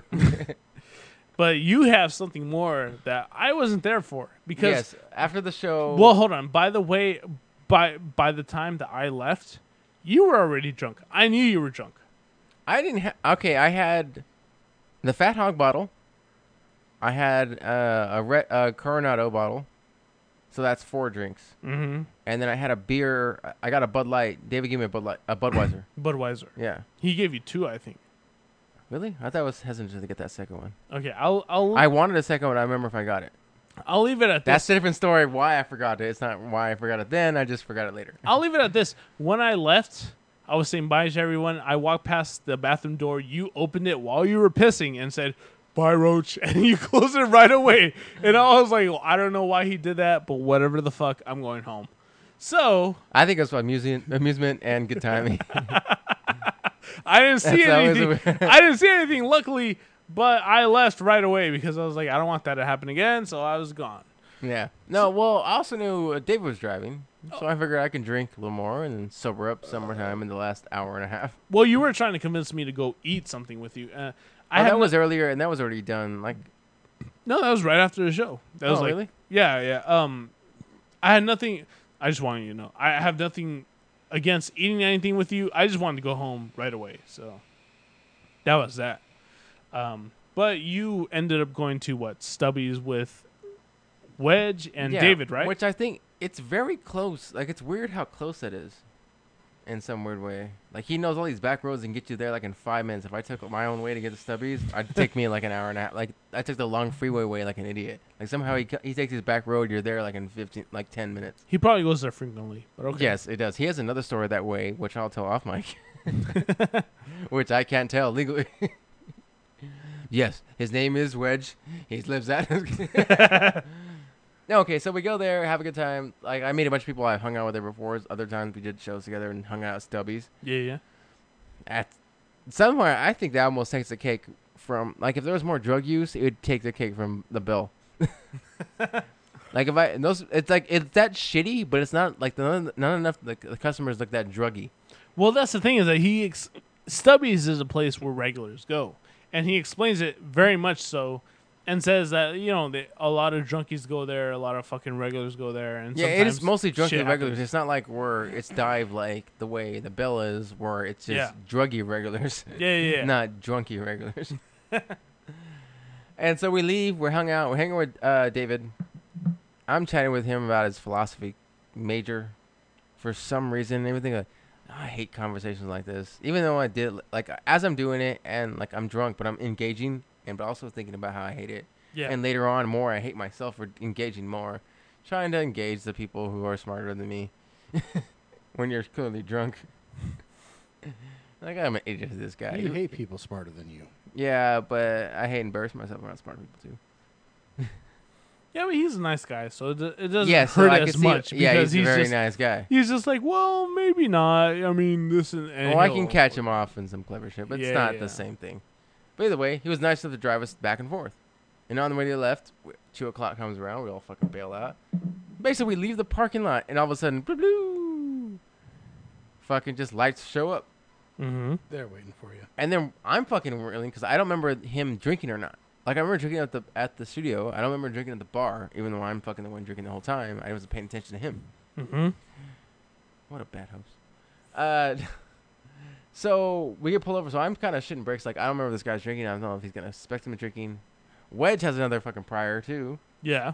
But you have something more that I wasn't there for because. yes, after the show. Well, hold on. By the way, by by the time that I left, you were already drunk. I knew you were drunk. I didn't have. Okay, I had the Fat Hog bottle. I had uh, a Re- uh, Coronado bottle. So that's four drinks. Mm-hmm. And then I had a beer. I got a Bud Light. David gave me a Bud Light, a Budweiser. Budweiser. Yeah. He gave you two, I think. Really? I thought I was hesitant to get that second one. Okay, I'll I'll I wanted a second one. I remember if I got it. I'll leave it at this. That's a different story. Why I forgot it. It's not why I forgot it then. I just forgot it later. I'll leave it at this. When I left, I was saying bye to everyone. I walked past the bathroom door. You opened it while you were pissing and said, "Bye, Roach," and you closed it right away. And I was like, well, I don't know why he did that, but whatever the fuck, I'm going home. So I think it was amusement, amusement and good timing. I didn't see That's always anything. a- I didn't see anything, luckily, but I left right away because I was like, I don't want that to happen again. So I was gone. Yeah. No, well, I also knew uh, David was driving, so I figured I could drink a little more and then sober up summertime in the last hour and a half. Well, you were trying to convince me to go eat something with you. Uh, I Oh, had that no- was earlier, and that was already done. Like, No, that was right after the show. That was Oh, like, really? Yeah, yeah. Um, I had nothing. I just wanted you to know. I have nothing against eating anything with you. I just wanted to go home right away. So that was that. Um, but you ended up going to what? Stubby's with Wedge and yeah, David, right? Which I think it's very close. Like, it's weird how close that is, in some weird way. Like, he knows all these back roads and get you there like in five minutes. If I took my own way to get to Stubby's, it'd take me like an hour and a half. Like, I took the long freeway way like an idiot. Like, somehow he co- he takes his back road. You're there like in fifteen, like ten minutes. he probably goes there frequently. But okay. Yes, it does. He has another story that way, which I'll tell off mic, which I can't tell legally. Yes, his name is Wedge. He lives at. No, okay, so we go there, have a good time. Like, I meet a bunch of people I hung out with there before. Other times we did shows together and hung out at Stubby's. Yeah, yeah. At somewhere, I think that almost takes the cake from. Like, if there was more drug use, it would take the cake from the bill. Like, if I and those, it's like it's that shitty, but it's not like none, none enough. Like, the customers look that druggy. Well, that's the thing is that he ex- Stubby's is a place where regulars go, and he explains it very much so and says that you know they, a lot of junkies go there, a lot of fucking regulars go there, and Yeah, it is sometimes mostly drunky shit regulars. happens. It's not like we're it's dive like the way the Bella is, where it's just Yeah. druggy regulars, Yeah, yeah, yeah. not drunky regulars. And so we leave. We're hung out. We're hanging with uh, David. I'm chatting with him about his philosophy major. For some reason, everything like I hate conversations like this. Even though I did like as I'm doing it and like I'm drunk, but I'm engaging and but also thinking about how I hate it. Yeah. And later on, more I hate myself for engaging more, trying to engage the people who are smarter than me. When you're clearly drunk. Like I'm an idiot to this guy. You hate people smarter than you. Yeah, but I hate embarrassing myself around smart people too. Yeah, but he's a nice guy, so it, do- it doesn't Yeah, so hurt I can as see- much yeah, because he's a very just nice guy. he's just like, well, maybe not. I mean, this and, and Well, I he'll- can catch him off in some clever shit, but Yeah, it's not yeah. the same thing. But either way, he was nice enough to drive us back and forth. And on the way to the left, w- two o'clock comes around, we all fucking bail out. Basically, we leave the parking lot, and all of a sudden, bloop, bloop, fucking just lights show up. Mhm. They're waiting for you. And then I'm fucking whirling because I don't remember him drinking or not. Like I remember drinking at the at the studio. I don't remember drinking at the bar, even though I'm fucking the one drinking the whole time. I wasn't paying attention to him. Mhm. What a bad host. Uh, so we get pulled over. So I'm kind of shitting bricks. Like I don't remember this guy's drinking. I don't know if he's gonna suspect him of drinking. Wedge has another fucking prior too. Yeah.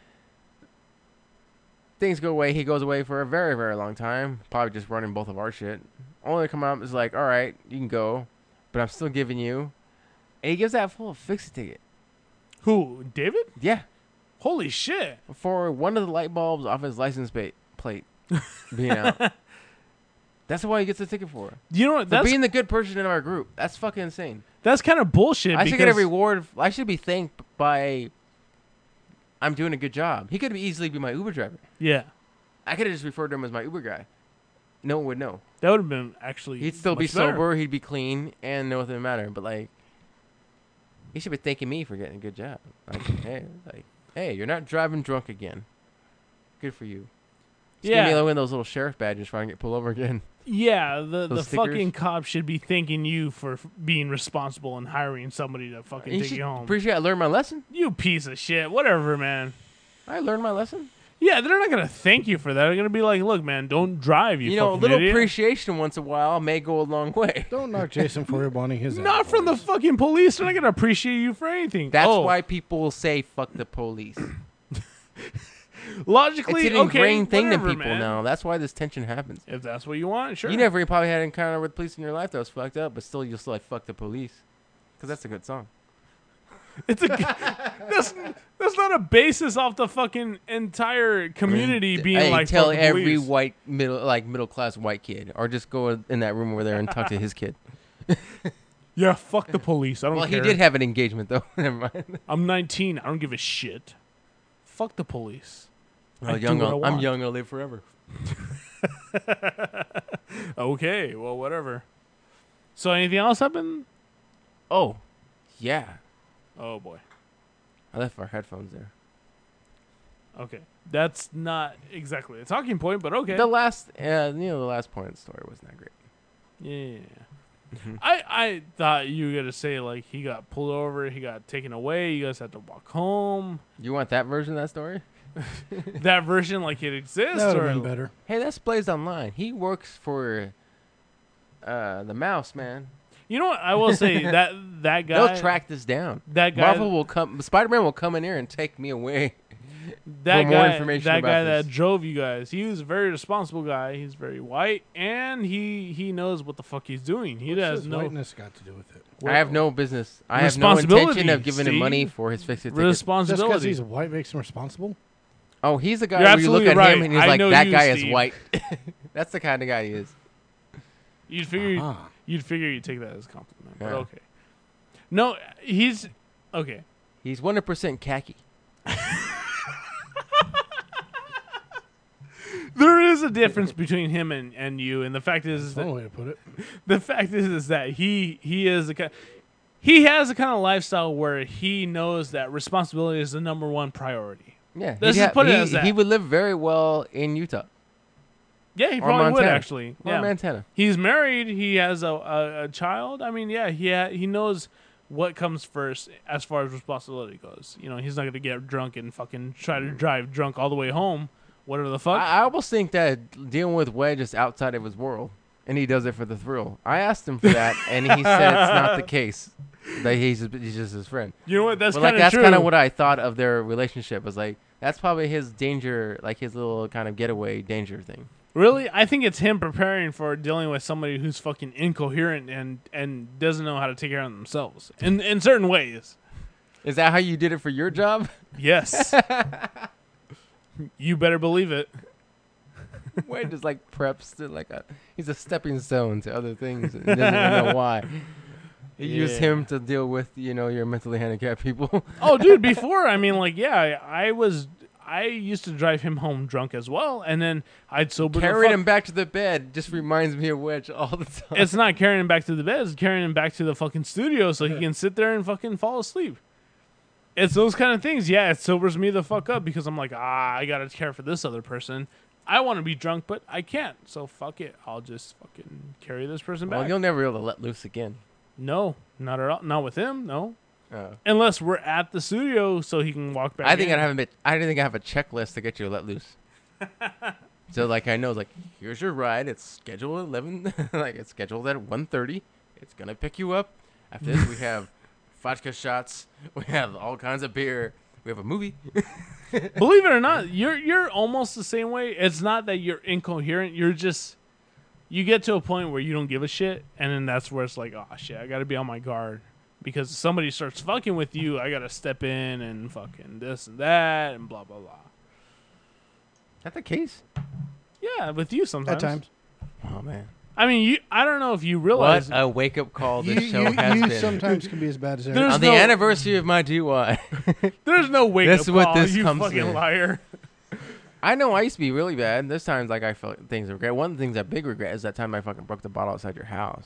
Things go away. He goes away for a very very long time. Probably just running both of our shit. Only to come out is like, all right, you can go, but I'm still giving you. And he gives that full fix ticket. Who? David? Yeah. Holy shit! For one of the light bulbs off his license ba- plate being out. That's why he gets the ticket for. You know what? For That's being the good person in our group. That's fucking insane. that's kind of bullshit. I because, should get a reward. I should be thanked by I'm doing a good job. He could easily be my Uber driver. Yeah, I could have just referred to him as my Uber guy. No one would know. that would have been actually. He'd still be much better. sober. He'd be clean and nothing would matter. But like, he should be thanking me for getting a good job. Like, hey, like, hey, you're not driving drunk again. Good for you. Just Yeah. give me one of those little sheriff badges so I can get pulled over again. Yeah, the the Those stickers? fucking cop should be thanking you for f- being responsible and hiring somebody to fucking You take should you home. appreciate I learned my lesson. You piece of shit. Whatever, man. I learned my lesson. Yeah, they're not gonna thank you for that. They're gonna be like, "Look, man, don't drive. You, You, know, a fucking little idiot." appreciation once in a while may go a long way. Don't knock Jason for wanting his. Not from the fucking police. They're not gonna appreciate you for anything. That's Oh, why people say "fuck the police." logically, It's an okay, ingrained thing to whatever, people man. now. That's why this tension happens. If that's what you want, sure. You never probably had an encounter with police in your life that was fucked up, but still you'll still like "fuck the police" because that's a good song. It's a that's that's not a basis off the fucking entire community being Hey, like tell fuck the every police. white middle like middle class white kid, or just go in that room over there and talk to his kid. Yeah, fuck the police. I don't Well, care. he did have an engagement though. Never mind. I'm nineteen. I don't give a shit. Fuck the police. I Oh, do young, what I I'll- I'm want. young. I'll live forever. Okay, well, whatever. So, anything else happen? Oh, yeah. Oh boy. I left our headphones there. Okay, that's not exactly a talking point, but okay. The last, uh, you know, the last point of the story wasn't that great. Yeah. Mm-hmm. I I thought you were gonna say like he got pulled over, he got taken away, you guys had to walk home. You want that version of that story? That version like it exists, That would or have been better. Hey, that's Blaze Online. He works for uh, the mouse, man. you know what? I will say that that guy, They'll track this down. that guy, Marvel will come. Spider-Man will come in here and take me away. that for more guy, information that about guy this. that drove you guys. He was a very responsible guy. He's very white, and he he knows what the fuck he's doing. He What's has his no whiteness got to do with it? I have no business. I have no Responsibility, intention of giving him money Steve. for his fix-it ticket. Just because responsibility. he's white makes him responsible? Oh, he's the guy You're where you look absolutely at right. him and he's I like, know that you, guy is Steve. white. That's the kind of guy he is. You'd figure Uh-huh. you'd figure you'd take that as a compliment, but Yeah. okay. No, he's okay. He's one hundred percent khaki. There is a difference between him and, and you, and the fact is, is That's that one way to put it. the fact is is that he he is the kind he has a kind of lifestyle where he knows that responsibility is the number one priority. Yeah. Let's he'd just ha- put it he, as that. He would live very well in Utah Yeah, he Or probably would Montana. actually. or Yeah. Montana. He's married. He has a, a, a child. I mean, yeah, he ha- he knows what comes first as far as responsibility goes. You know, he's not gonna get drunk and fucking try to drive drunk all the way home. Whatever the fuck. I, I almost think that dealing with Wedge is outside of his world, and he does it for the thrill. I asked him for that, and he said it's not the case. That he's he's just his friend. You know what? That's But kind like of that's true. kind of what I thought of their relationship. Was like that's probably his danger, like his little kind of getaway danger thing. Really, I think it's him preparing for dealing with somebody who's fucking incoherent and and doesn't know how to take care of themselves in in certain ways. Is that how you did it for your job? Yes. You better believe it. Wedge is like preps to like a he's a stepping stone to other things. And he doesn't even know why. You use Yeah. him to deal with you know your mentally handicapped people. Oh, dude, before, I mean, like, yeah, I, I was, I used to drive him home drunk as well, and then I'd sober the Carrying fuck- him back to the bed just reminds me of Wedge all the time. It's not carrying him back to the bed, it's carrying him back to the fucking studio so he can sit there and fucking fall asleep. It's those kind of things. Yeah, it sobers me the fuck up because I'm like, ah, I gotta care for this other person. I want to be drunk, but I can't. So fuck it. I'll just fucking carry this person well, back. you'll never be able to let loose again. No, not at all. Not with him. No, Uh, unless we're at the studio so he can walk back. I think in. I'd have a bit. I think I have a checklist to get you to let loose. So like I know, like here's your ride. It's scheduled at eleven. Like it's scheduled at one thirty. It's gonna pick you up. After this, we have vodka shots. We have all kinds of beer. We have a movie. Believe it or not, you're you're almost the same way. It's not that you're incoherent. You're just you get to a point where you don't give a shit, and then that's where it's like, oh shit, I got to be on my guard because if somebody starts fucking with you, I got to step in and fucking this and that and blah blah blah. That the case? Yeah, with you sometimes. At times. Oh man. I mean, you. I don't know if you realize. What a wake up call You, this show you, has you been. sometimes can be as bad as Eric. There's On the no- anniversary of my D U I. There's no wake This up is what call. this You comes fucking with. liar. I know I used to be really bad. There's times like I felt things I regret. One of the things I big regret is that time I fucking broke the bottle outside your house.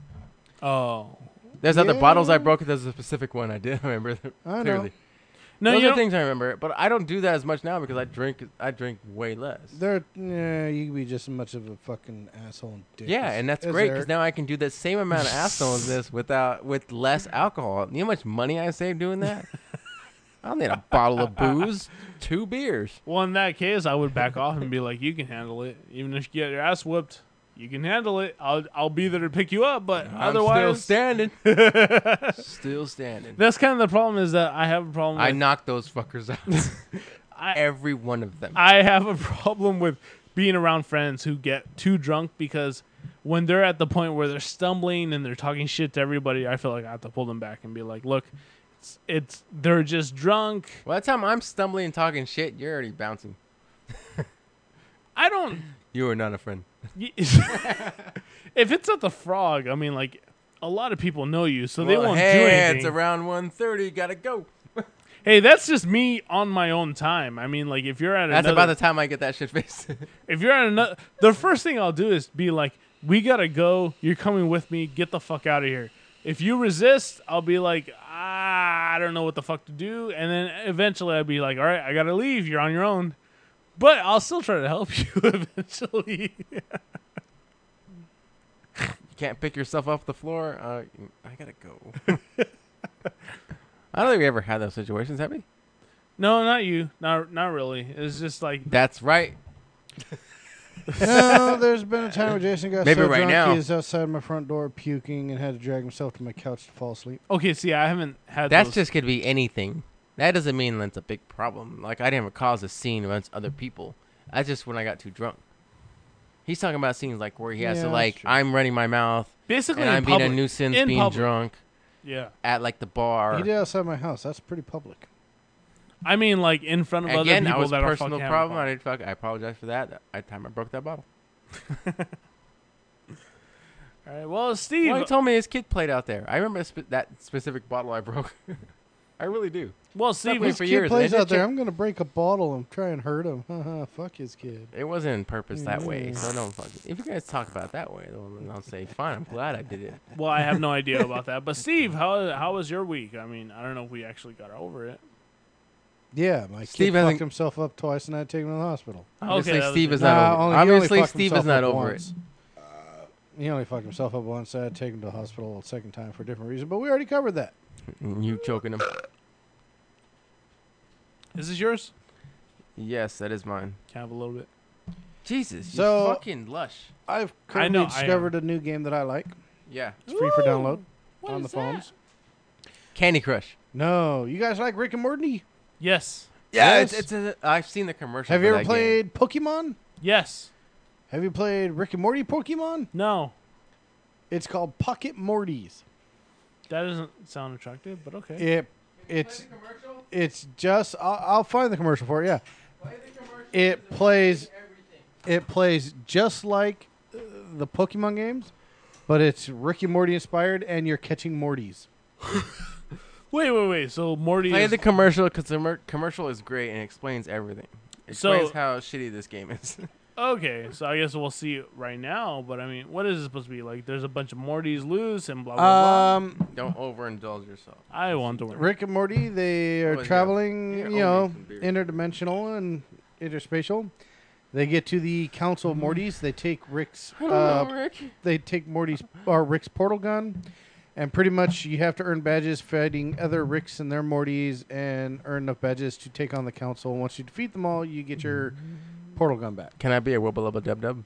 Oh There's other Yeah. bottles I broke. There's a specific one I did remember I know. clearly. no, Those you are don't- things I remember, but I don't do that as much now because I drink. I drink way less. There, yeah, you can be just as much of a fucking asshole and dick. Yeah, as- and that's as great because Eric. now I can do the same amount of assholeness without with less alcohol. You know how much money I save doing that? I don't need a bottle of booze, two beers. Well, in that case, I would back off and be like, "You can handle it. Even if you get your ass whooped, you can handle it. I'll I'll be there to pick you up." But I'm otherwise, still standing. Still standing. that's kind of the problem. Is that I have a problem. I With, knocked those fuckers out. I Every one of them. I have a problem with being around friends who get too drunk because when they're at the point where they're stumbling and they're talking shit to everybody, I feel like I have to pull them back and be like, "Look, it's, it's they're just drunk. Well, that time I'm stumbling and talking shit, you're already bouncing. I don't." You are not a friend. Y- if it's at the Frog, I mean, like, a lot of people know you, so they Well, won't hey, do anything. it's around one thirty. Gotta go. Hey, that's just me on my own time. I mean, like, if you're at That's another, about the time I get that shit faced. if you're at another, the first thing I'll do is be like, "We gotta go. You're coming with me. Get the fuck out of here." If you resist, I'll be like, "Ah, I don't know what the fuck to do," and then eventually I'll be like, "All right, I gotta leave. You're on your own." But I'll still try to help you eventually. You can't pick yourself off the floor. Uh, I gotta go. I don't think we ever had those situations, have we? No, not you. Not not really. It's just like That's right. No, there's been a time where Jason got Maybe so right drunk now. he was outside my front door puking and had to drag himself to my couch to fall asleep. okay. See, I haven't had. That's those. just could be anything. That doesn't mean that's a big problem. Like I didn't cause a scene against other people. That's just when I got too drunk. He's talking about scenes like where he has Yeah, to that's like true. I'm running my mouth basically and in I'm being public. a nuisance, In being public. drunk Yeah, at like the bar. He did outside my house. That's pretty public. I mean, like in front of other Again, people I was that are personal fucking problem. I having did fuck. I apologize for that. I time I broke that bottle. fun. All right. Well, Steve. Well, he told me his kid played out there. I remember spe- that specific bottle I broke. I really do. well, Stuck Steve. with me This for kid years. plays and it out there. cha- I'm gonna break a bottle and try and hurt him. Haha, fuck his kid. It wasn't in purpose that way, so Mm. don't fuck it. If you guys talk about it that way, then I'll say, fine, I'm glad I did it. Well, I have no idea about that. But Steve, how how was your week? I mean, I don't know if we actually got over it. Yeah, my Steve kid hasn't- fucked himself up twice and I had to take him to the hospital. Obviously, that was Steve it. is Nah, not over only- it. he only Obviously, fucked Steve is himself not up over once. it. He only fucked himself up once. I had to take him to the hospital a second time for a different reason, but we already covered that. You choking him. Is this yours? Yes, that is mine. Can I have a little bit? Jesus, you So- fucking lush. I've I currently know, I discovered a new game that I like. Yeah. It's free for download What on the is that? phones. Candy Crush. No, you guys like Rick and Morty? Yes. Yeah, Yes. it's, it's a. I've seen the commercial. Have for you ever that played Pokemon? Yes. Have you played Rick and Morty Pokemon? No. It's called Pocket Mortys. That doesn't sound attractive, but okay. It, it's it's just I'll, I'll find the commercial for it. Yeah, it plays it plays just like uh, the Pokemon games, but it's Rick and Morty inspired, and you're catching Mortys. Wait, wait, wait. So Morty Play is the commercial because the mer- commercial is great and explains everything. It So- explains how shitty this game is. okay. So I guess we'll see it right now. But I mean, what is it supposed to be like? There's a bunch of Mortys loose and blah blah blah. Um, Don't overindulge yourself. I want to win. Rick and Morty, they are Oh, yeah. traveling, Yeah, you I'll know, make some beer. interdimensional and interspatial. They get to the Council of Mortys. They take Rick's I don't uh, know, Rick. they take Morty's or Rick's portal gun, and pretty much you have to earn badges fighting other Ricks and their Mortys and earn enough badges to take on the council. Once you defeat them all, you get your portal gun back. Can I be a wubba lubba dub dub?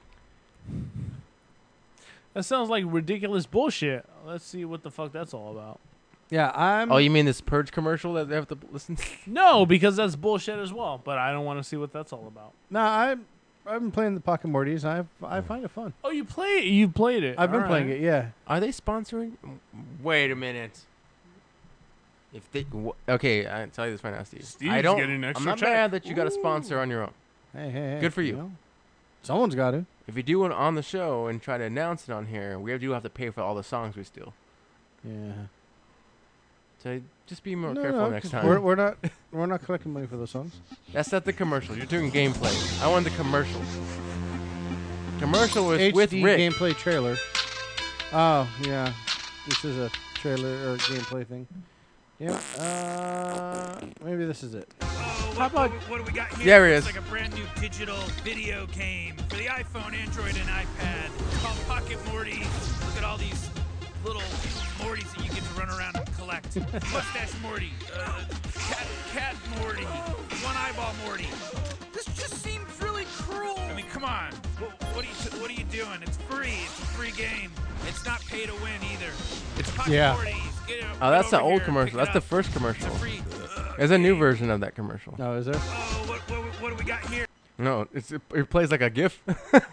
That sounds like ridiculous bullshit. Let's see what the fuck that's all about. Yeah, I'm. Oh, you mean this Purge commercial that they have to listen to? No, because that's bullshit as well. But I don't want to see what that's all about. no, I'm. I've been playing the Pocket Mortys. I I find it fun. Oh, you play you played it. I've been All playing right. it. Yeah. Are they sponsoring? Wait a minute. If they wh- okay, I tell you this right now, Steve. I Steve's don't. getting an I'm extra not check. mad that you got a sponsor on your own. Hey, hey, hey. Good for you. know, someone's got to. If you do it on the show and try to announce it on here, we do have to pay for all the songs we steal. Yeah. So just be more No, careful no, next 'cause time. We're, we're not. We're not collecting money for those songs. That's not the commercial. You're doing gameplay. I want the commercial. Commercial was H D with Rick. gameplay trailer. Oh yeah, this is a trailer or gameplay thing. Yeah. Uh, maybe this is it. Oh, How what, about- what, what do we got here? There he It's is. like a brand new digital video game for the iPhone, Android, and iPad. It's called Pocket Morty. Look at all these little Mortys that you get to run around and collect. Mustache Morty, uh, cat, cat Morty, one eyeball Morty. This just seems really cruel. I mean, come on. What, what are you What are you doing? It's free. It's a free game. It's not pay to win either. It's Pocket Yeah. Mortys. Get, Oh, get that's the over old here and commercial. pick it That's the up. first It's a commercial. free. Uh, There's a new game. version of that commercial. Oh, is there? Oh, what, what, what do we got here? No, it's it, it plays like a GIF.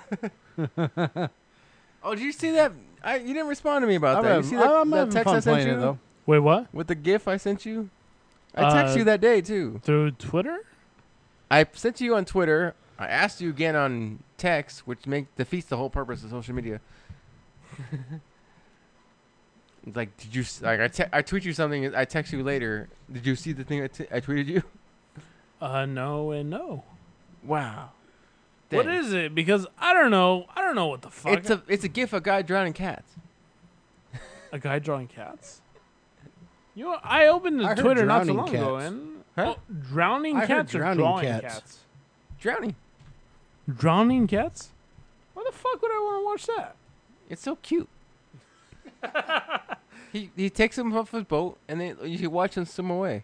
Oh, did you see that? I you didn't respond to me about I'm that. You having- see that, I'm that having text fun I sent playing you it though. Wait, what? with the GIF I sent you? I Uh, texted you that day too. Through Twitter? I sent you on Twitter. I asked you again on text, which make defeats the whole purpose of social media. It's like, did you s- like I te- I tweet you something? I text you later. Did you see the thing I, t- I tweeted you? Uh, no and no. Wow. What Dang. is it? Because I don't know. I don't know what the fuck. It's a it's a GIF of a guy drowning cats. A guy drawing cats. You know, I opened the I heard Twitter not so drowning long ago, cats. and Huh? oh, drowning I heard cats or drowning drawing cats. cats? Drowning. Drowning cats? Why the fuck would I want to watch that? It's so cute. he he takes him off his boat and then you should watch him swim away.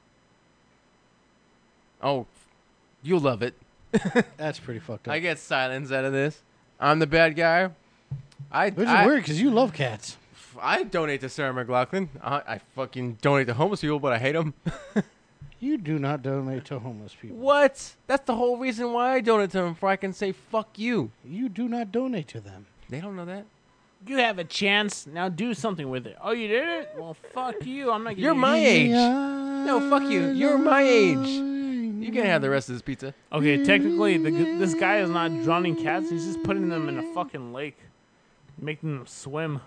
Oh, you'll love it. That's pretty fucked up. I get silence out of this. I'm the bad guy. I Which is I, weird because you love cats. I donate to Sarah McLaughlin. I, I fucking donate to homeless people, but I hate them. You do not donate to homeless people. What? That's the whole reason why I donate to them, for I can say fuck you. You do not donate to them. They don't know that. You have a chance. Now do something with it. Oh, you did it? Well, fuck you. I'm not giving You're you my shit. age. No, fuck you. You're my age. You can have the rest of this pizza. Okay, technically, the, g- this guy is not drowning cats. He's just putting them in a fucking lake, making them swim.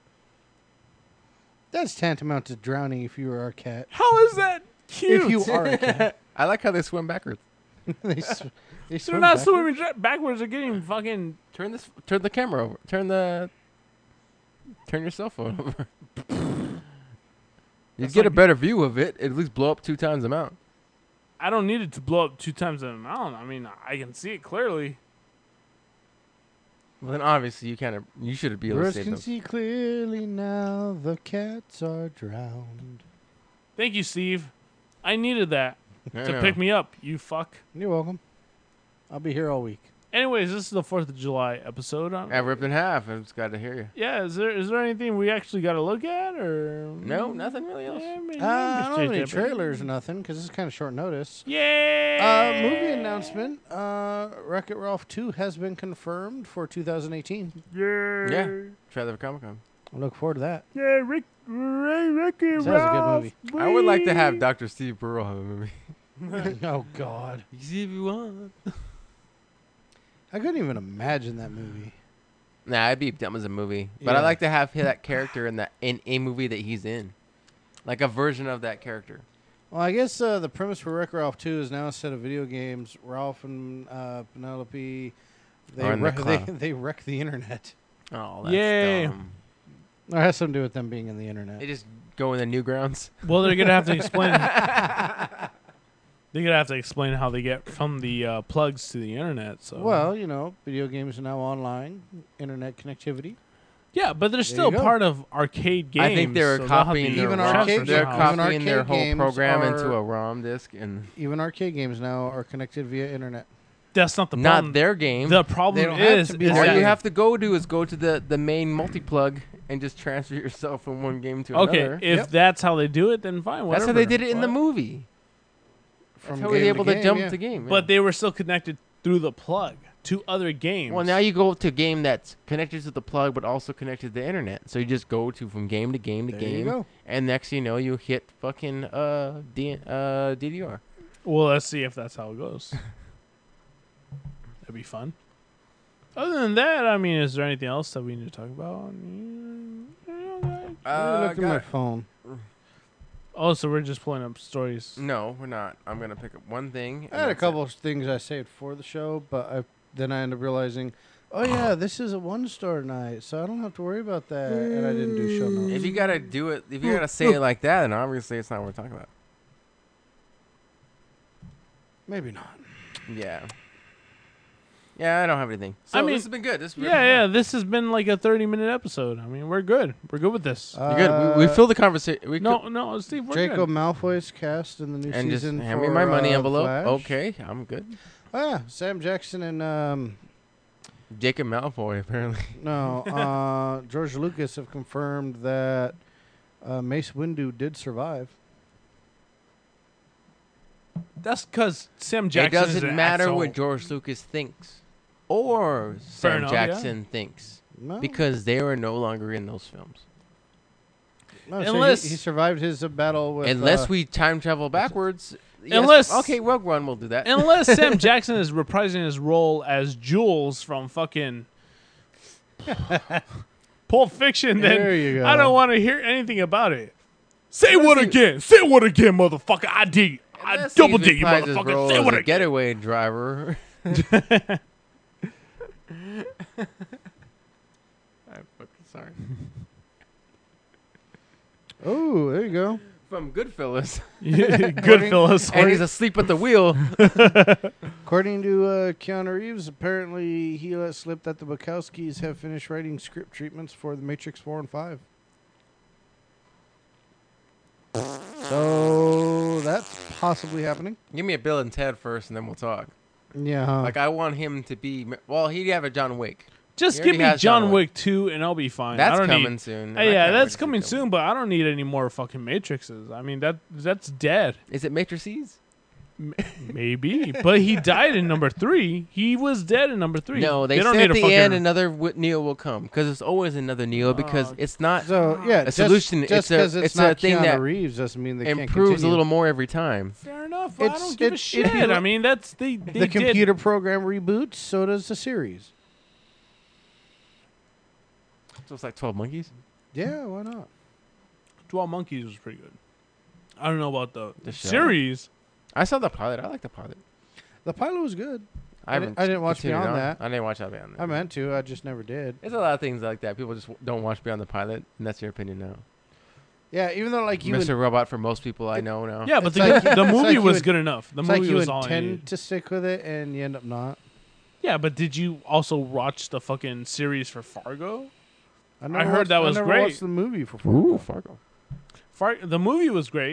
That's tantamount to drowning if you are a cat. How is that cute? If you are a cat. I like how they swim backwards. they, sw- they They're swim not backwards. swimming dra- backwards. They're getting fucking. Turn this. Turn the camera over. Turn the. Turn your cell phone over. You'd That's get a like- better view of it. At least blow up two times the amount. I don't need it to blow up two times the amount. I mean, I can see it clearly. Well, then obviously you kind of you should be able to Birds save can them. see clearly now. The cats are drowned. Thank you, Steve. I needed that I to know. pick me up. You fuck. You're welcome. I'll be here all week. Anyways, this is the Fourth of July episode. On I ripped in half. I just got to hear you. yeah, is there is there anything we actually got to look at or No, nothing really else. Yeah, I mean, Uh, I don't have any straight up. trailers or nothing because it's kind of short notice. Yeah. Uh, movie announcement. Uh, Wreck-It Ralph two has been confirmed for two thousand eighteen. Yeah. Yeah. Trailer for Comic Con. I look forward to that. Yeah, Rick, Ray, Ricky, Sounds like a good Ralph, movie. I would like to have Doctor Steve Burrell have a movie. Oh God, You see if you want. I couldn't even imagine that movie. Nah, I'd be dumb as a movie. But I Yeah. like to have that character in that in a movie that he's in, like a version of that character. Well, I guess uh, the premise for Wreck-It Ralph two is now instead of video games, Ralph and uh, Penelope they Are in the wreck, they, cloud. they wreck the internet. Oh, that's Yay. dumb. Or it has something to do with them being in the internet. They just go in the Newgrounds. Well, they're gonna have to explain. They're gonna have to explain how they get from the uh, plugs to the internet. So Well, you know, video games are now online, internet connectivity. yeah, but they're you still go. part of arcade games. I think they're so they'll have copying to their Even ROM. arcade They're games- even copying their arcade whole games program into are- a ROM disk, and Even arcade games now are connected via internet. That's not the not problem. their game. The problem They don't have is, to be is All their that you game. have to go do is go to the, the main multi-plug and just transfer yourself from one game to okay. another. If Yep. that's how they do it, then fine. That's Whatever. how they did it in the But- movie. That's From how we were game able to to, game, jump yeah. to game. But yeah. they were still connected through the plug to other games. Well, now you go to a game that's connected to the plug, but also connected to the internet. So you just go to from game to game to There you game, go. and next you know you hit fucking uh, D- uh D D R. Well, let's see if that's how it goes. That'd be fun. Other than that, I mean, is there anything else that we need to talk about? I Uh, looked at my got- phone. Oh, so we're just pulling up stories. no, we're not. I'm gonna pick up one thing. I and had a that's couple it. of things I saved for the show, but I, then I ended up realizing, oh yeah, this is a one-star night, so I don't have to worry about that, and I didn't do show notes. If you gotta do it, if you gotta say it like that, then obviously it's not what we're talking about. Maybe not. Yeah. Yeah, I don't have anything. So I mean, this has been good. This has been Yeah, yeah. This has been like a thirty-minute episode. I mean, we're good. We're good with this. You're good. We, we Uh, filled the conversation. We no, could- no, Steve, we're Jacob good. Malfoy's cast in the new and just season. hand for, me my money uh, envelope. Flash. Okay, I'm good. Oh yeah, Sam Jackson and um, Jacob Malfoy, apparently. no, uh, George Lucas have confirmed that uh, Mace Windu did survive. That's because Sam Jackson. it is doesn't an matter asshole. what George Lucas thinks or Sam enough, yeah. Jackson thinks No, because they are no longer in those films. no, so he- unless- he, survived his uh, battle with. Unless uh, we time travel backwards. yes, Unless- okay, Rogue One will do that. Unless Sam Jackson is reprising his role as Jules from fucking Pulp Fiction, then There you go. I don't want to hear anything about it. Say Unless what he- again? Say what again, motherfucker? I dig. I Unless double he dig you, reprised his motherfucker. role Say as what a again? getaway driver. I'm fucking sorry. Oh, there you go. From Goodfellas. Goodfellas. And he's asleep at the wheel. According to uh, Keanu Reeves, apparently he let slip that the Wachowskis have finished writing script treatments for The Matrix four and five. So that's possibly happening. Give me a Bill and Ted first, and then we'll talk. Yeah. huh. Like, I want him to be. Well, he'd have a John Wick. Just He give already me has John John Wick two and I'll be fine. That's I don't coming need, soon. Uh, I yeah, can't wait that's to see coming it come. soon, but I don't need any more fucking Matrixes. I mean, that that's dead. Is it Matrices? Maybe. But he died in number three. He was dead in number three. No, they, don't said need at a the fucking, end another w- Neo will come because it's always another Neo because Oh. it's not So yeah, a just, solution. Just It's a- because it's, it's not a thing Keanu that Reeves doesn't mean they can't improves a continue. little more every time. Fair enough. But I It's- don't give it- a shit. it'd be I like- mean, that's they, they the did- computer program reboots, so does the series. So it's like twelve Monkeys. Yeah, why not? twelve Monkeys was pretty good. I don't know about the, The show? series. I saw the pilot. I like the pilot. The pilot was good. I haven't didn't- I didn't watch continued beyond on. that. I didn't watch that beyond that. I meant to, I just never did. There's a lot of things like that. People just w- don't watch beyond the pilot, and that's your opinion now. Yeah, even though like you Mister would, Robot for most people I know now. Yeah, but It's the, like- the it's movie like you was would- good enough. The it's movie like you was all I intend needed. to stick with it and you end up not. Yeah, but did you also watch the fucking series for Fargo? I, never heard watched- that was I never great. watched the movie for Fargo. Ooh, Fargo. Far- the movie was great.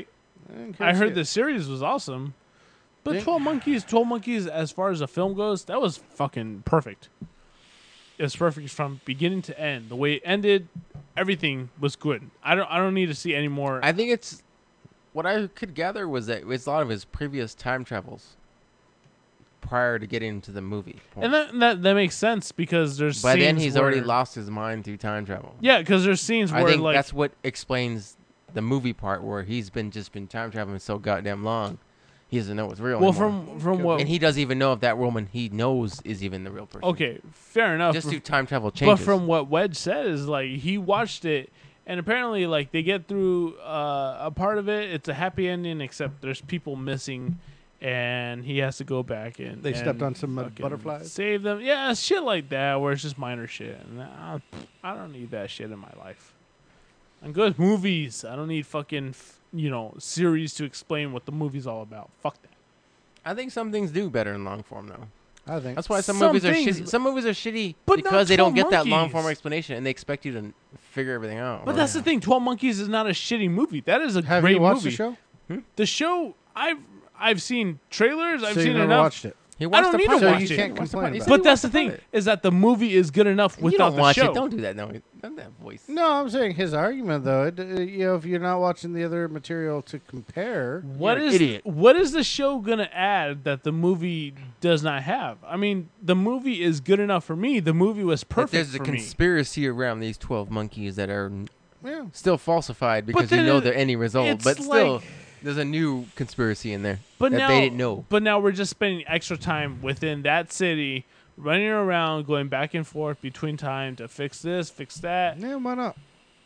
didn't I catch heard it. the series was awesome, but Didn't- Twelve Monkeys, Twelve Monkeys, as far as the film goes, that was fucking perfect. It was perfect from beginning to end. The way it ended, everything was good. I don't, I don't need to see any more. I think it's what I could gather was that it's a lot of his previous time travels prior to getting into the movie. and that, that that makes sense because there's. By then, scenes he's already where- lost his mind through time travel. Yeah, because there's scenes I where think like that's what explains the movie part where he's been just been time traveling so goddamn long, he doesn't know what's real well anymore. from from what and he doesn't even know if that woman he knows is even the real person. okay, fair enough. just but- through time travel But changes. from what Wedge said is like he watched it, and apparently like they get through uh, a part of it. It's a happy ending, except there's people missing, and he has to go back and They and stepped on some uh, fucking butterflies. save them. Yeah, shit like that, where it's just minor shit. And I, I don't need that shit in my life. I'm good with movies. I don't need fucking f- you know series to explain what the movie's all about. Fuck that. I think some things do better in long form though. I think. That's why some, Some movies are things- shitty. Some movies are shitty But not because they don't twelve get that long form Monkeys. explanation and they expect you to figure everything out. But Or- that's the thing. Twelve Monkeys is not a shitty movie. That is a Have great you watched movie. the show? The show, I've I've seen trailers. I've so you seen never enough. watched it. He I watched don't the need to pilot. So watch you it. can't He watched the complain pilot. He about said But he that's the watched thing pilot. is that the movie is good enough You without don't the watch show. it. Don't do that. No, not that voice. No, I'm saying his argument though. It, uh, you know, if you're not watching the other material to compare, What You're an is idiot. what is the show gonna add that the movie does not have? I mean, the movie is good enough for me. The movie was That perfect there's a for me. conspiracy around these twelve monkeys that are n- yeah. still falsified because you then know it- the ending result. it's But still, like- there's a new conspiracy in there But that now they didn't know. But now we're just spending extra time within that city, running around, going back and forth between time to fix this, fix that. Yeah, why not?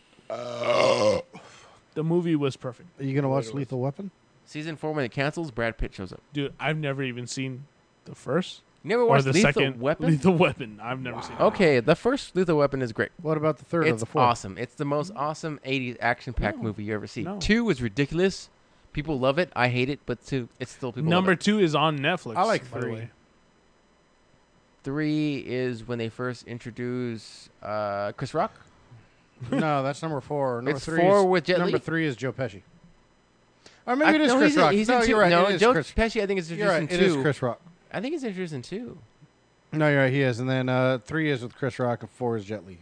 The movie was perfect, Are you gonna watch Lethal Weapon? Season four, when it cancels, Brad Pitt shows up. dude. I've never even seen the first You never or watched the Lethal second Weapon? Lethal Weapon. I've never seen. it. Okay, the first Lethal Weapon is great. What about the third or It's the fourth? awesome. It's the most awesome eighties action-packed No. movie you ever see. No. Two was ridiculous. People love it. I hate it, but two, it's still people. Number love it. two is on Netflix. I like by the three. way. Three is when they first introduce uh, Chris Rock. No, that's number four. Number It's three four is, with Jet Number Li? three is Joe Pesci. Or maybe it is no, Chris he's in- Rock. he's no, in two. you're right. No, it is Joe Chris. Pesci, I think, is You're introduced right. in It two. is Chris Rock. I think he's introduced in two. No, you're right. He is. And then uh, three is with Chris Rock, and four is Jet Li.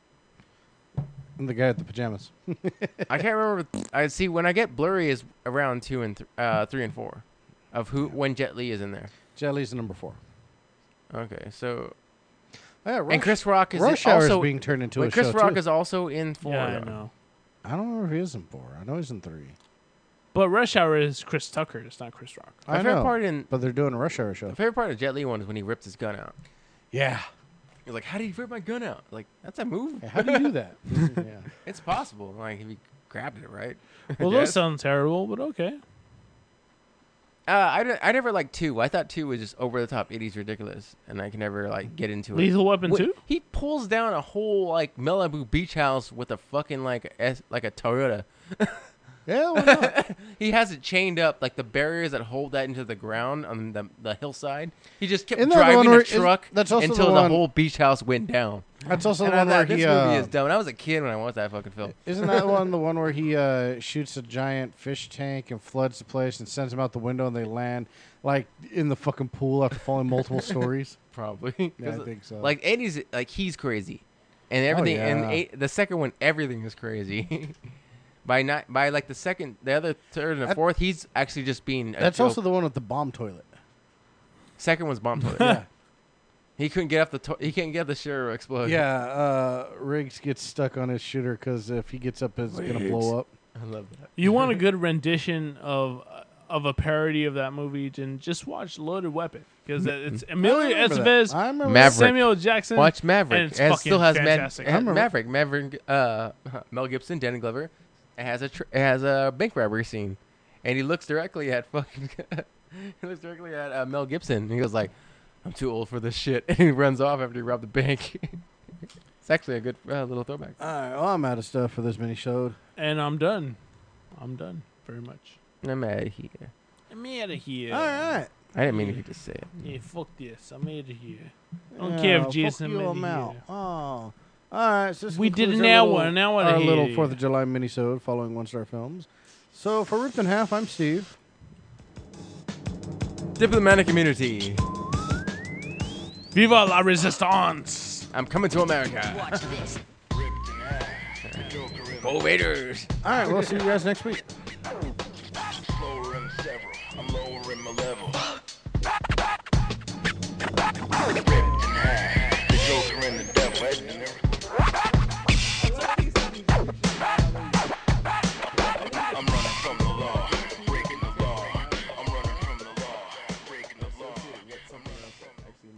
And the guy with the pajamas. I can't remember. I see when I get blurry is around two and th- uh, three and four, of who when Jet Li is in there. Jet Li's number four. Okay, so Yeah, Rush, and Chris Rock is Rush Hour also is being turned into wait, a Chris show Rock too. is also in four. Yeah, I though. know. I don't know if he is in four. I know he's in three. But Rush Hour is Chris Tucker. It's not Chris Rock. My I favorite know, part in but they're doing a Rush Hour the show. favorite part of Jet Li one is when he ripped his gun out. Yeah. He's like, "How did you rip my gun out?" Like, that's a move. How do you do that? yeah. It's possible. Like if you grabbed it right. Well, Yes. those sound terrible, but okay. Uh, I, d- I never liked two. I thought two was just over the top, eighties ridiculous, and I can never like get into it. Lethal Weapon Wait, two. He pulls down a whole like Malibu beach house with a fucking like S, like a Toyota. Yeah, why not? He has it chained up, like the barriers that hold that into the ground on the, the hillside. He just kept Isn't that the driving one a where- is- truck that's also the until the, one- whole beach house went down. That's also And the I one where thought, this he. movie Uh, is dumb. And I was a kid when I watched that fucking film. Isn't that one the one where he uh, shoots a giant fish tank and floods the place and sends them out the window and they land like in the fucking pool after falling multiple stories? Probably. Yeah, I 'Cause, think so. Like eighties, like he's crazy, and everything. And yeah. eight, the second one, everything is crazy. by not by like the second, the other, third, and the That- fourth, he's actually just being. A That's joke. also the one with the bomb toilet. Second one's bomb toilet. Yeah. He couldn't get off the. To- he can't get the shitter explode. Yeah, uh, Riggs gets stuck on his shooter because if he gets up, it's going to blow up. I love that. You want a good rendition of of a parody of that movie? Then just watch Loaded Weapon because it's Emilio I remember that. Estevez, I remember Maverick. Samuel L. Jackson. Watch and Maverick. it's It fucking still has Mad- fantastic. it I has remember- Maverick. Maverick. Uh, Mel Gibson, Danny Glover. It has a tr- it has a bank robbery scene, and he looks directly at fucking. he looks directly at uh, Mel Gibson. And he goes like, "I'm too old for this shit," and he runs off after he robbed the bank. It's actually a good uh, little throwback. All right, well, I'm out of stuff for this mini show. And I'm done. I'm done. Very much. I'm out of here. I'm out of here. All right. I didn't mean to just say it. Yeah, fuck this. I'm out of here. I don't Yeah, care if fuck Jason you, made I'm it out. here. Oh. All right. So this We did concludes an our hour, little- an hour Our ahead. little Fourth of July mini-sode following One Star Films. So for Ripped in Half, I'm Steve. Diplomatic immunity. Viva la resistance! I'm coming to America. Watch this. Go Raiders. All right, we'll see you guys next week. Slower than several. I'm lowering my level. Ripped in half. The Joker and the devil. Head in